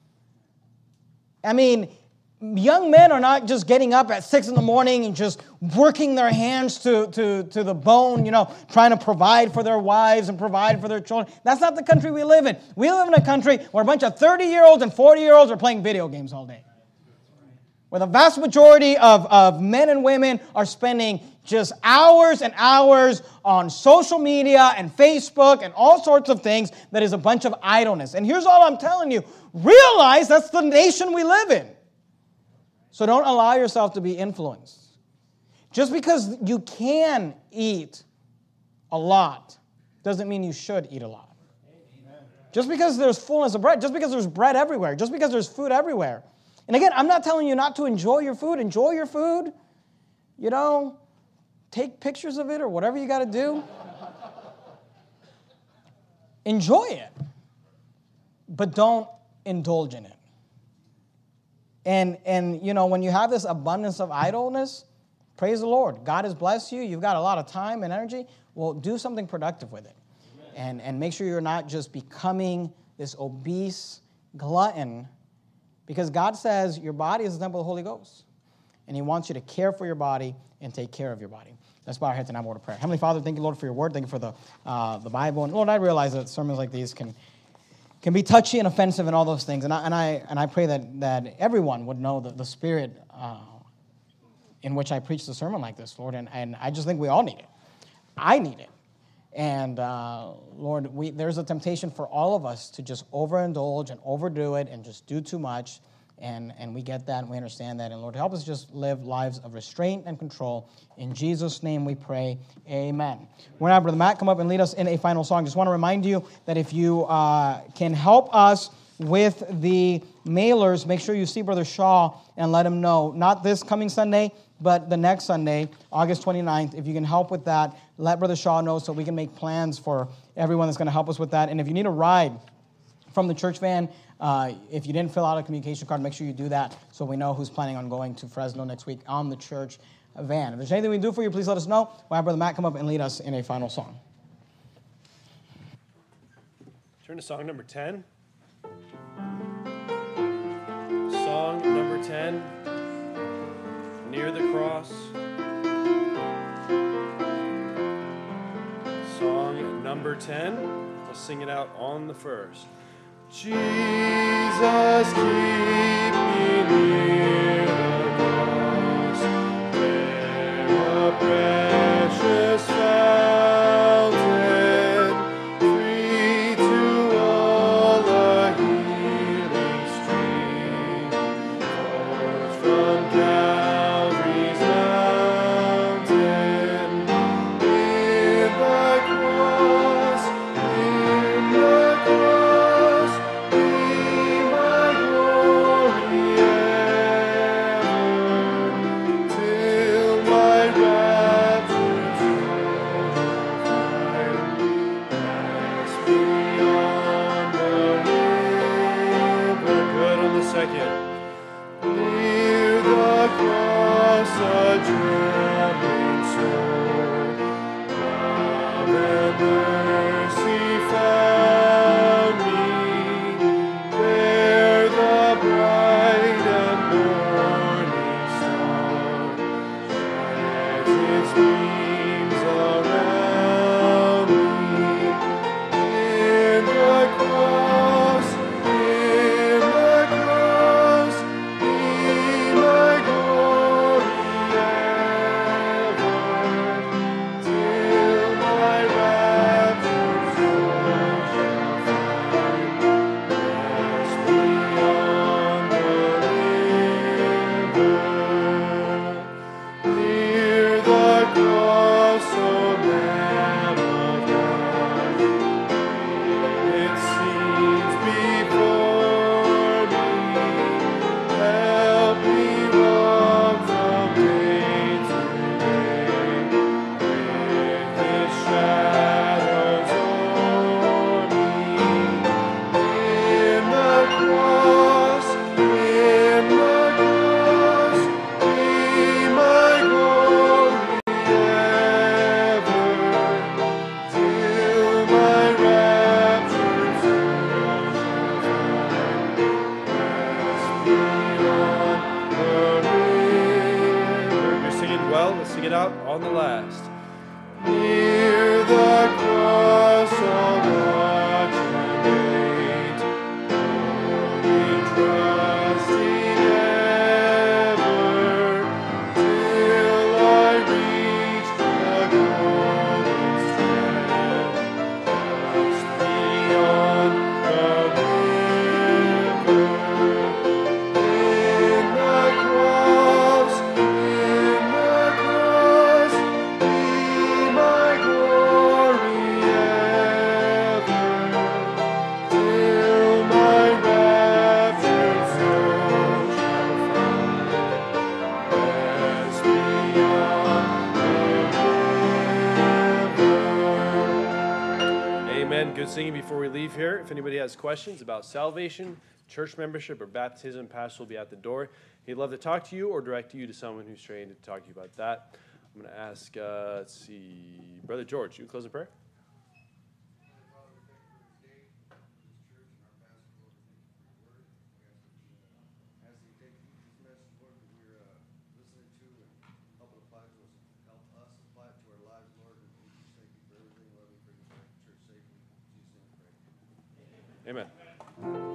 I mean, young men are not just getting up at 6 in the morning and just working their hands to the bone, trying to provide for their wives and provide for their children. That's not the country we live in. We live in a country where a bunch of 30-year-olds and 40-year-olds are playing video games all day. Where the vast majority of men and women are spending just hours and hours on social media and Facebook and all sorts of things that is a bunch of idleness. And here's all I'm telling you. Realize that's the nation we live in. So don't allow yourself to be influenced. Just because you can eat a lot doesn't mean you should eat a lot. Just because there's fullness of bread, just because there's bread everywhere, just because there's food everywhere. And again, I'm not telling you not to enjoy your food. Enjoy your food. Take pictures of it or whatever you got to do. Enjoy it. But don't indulge in it. And when you have this abundance of idleness, praise the Lord. God has blessed you. You've got a lot of time and energy. Well, do something productive with it. And make sure you're not just becoming this obese glutton. Because God says your body is the temple of the Holy Ghost. And He wants you to care for your body and take care of your body. Let's bow our heads and have a word of prayer. Heavenly Father, thank you, Lord, for your word. Thank you for the Bible. And Lord, I realize that sermons like these can be touchy and offensive and all those things. And I pray that everyone would know the spirit in which I preach the sermon like this, Lord. And I just think we all need it. I need it. And Lord, there's a temptation for all of us to just overindulge and overdo it and just do too much. And we get that and we understand that. And Lord, help us just live lives of restraint and control. In Jesus' name we pray, amen. We're now, Brother Matt, come up and lead us in a final song. Just want to remind you that if you can help us with the mailers, make sure you see Brother Shaw and let him know. Not this coming Sunday, but the next Sunday, August 29th. If you can help with that, let Brother Shaw know so we can make plans for everyone that's going to help us with that. And if you need a ride from the church van, if you didn't fill out a communication card, make sure you do that so we know who's planning on going to Fresno next week on the church van. If there's anything we can do for you, please let us know. We'll have Brother Matt come up and lead us in a final song. Turn to song number 10. Song number 10, Near the Cross. Song number 10, let's sing it out on the first. Jesus, keep me near the cross, where a precious fountain, free to all a healing stream, forth from Calvary's mountain, in the cross, be my glory Near the cross, a trembling soul, love and mercy found me. There the bright and morning star sheds its beams around me. In the cross, be my glory ever, till my raptured soul shall find rest beyond the river. Near the cross, O Lamb of God, its scenes before me. Help me walk from day to day, with its shadows o'er me. In the cross, be my glory ever, till my raptured soul shall find rest beyond the river. You're singing well. Let's sing it out on the last. Near the cross, I'll watch and wait, holding trusting ever, till I reach the golden strand, just beyond the river. In the cross, be my glory ever, till my raptured soul shall find rest beyond the river. Amen. Good singing before we leave here. If anybody has questions about salvation, church membership, or baptism, Pastor will be at the door. He'd love to talk to you or direct you to someone who's trained to talk to you about that. I'm going to ask, let's see, Brother George, you close in prayer? As they take this message, Lord, that we're listening to and help it apply to us, help us apply it to our lives, Lord, and we just thank you for everything, Lord. We bring it back to church safely. In Jesus' name we pray. Amen.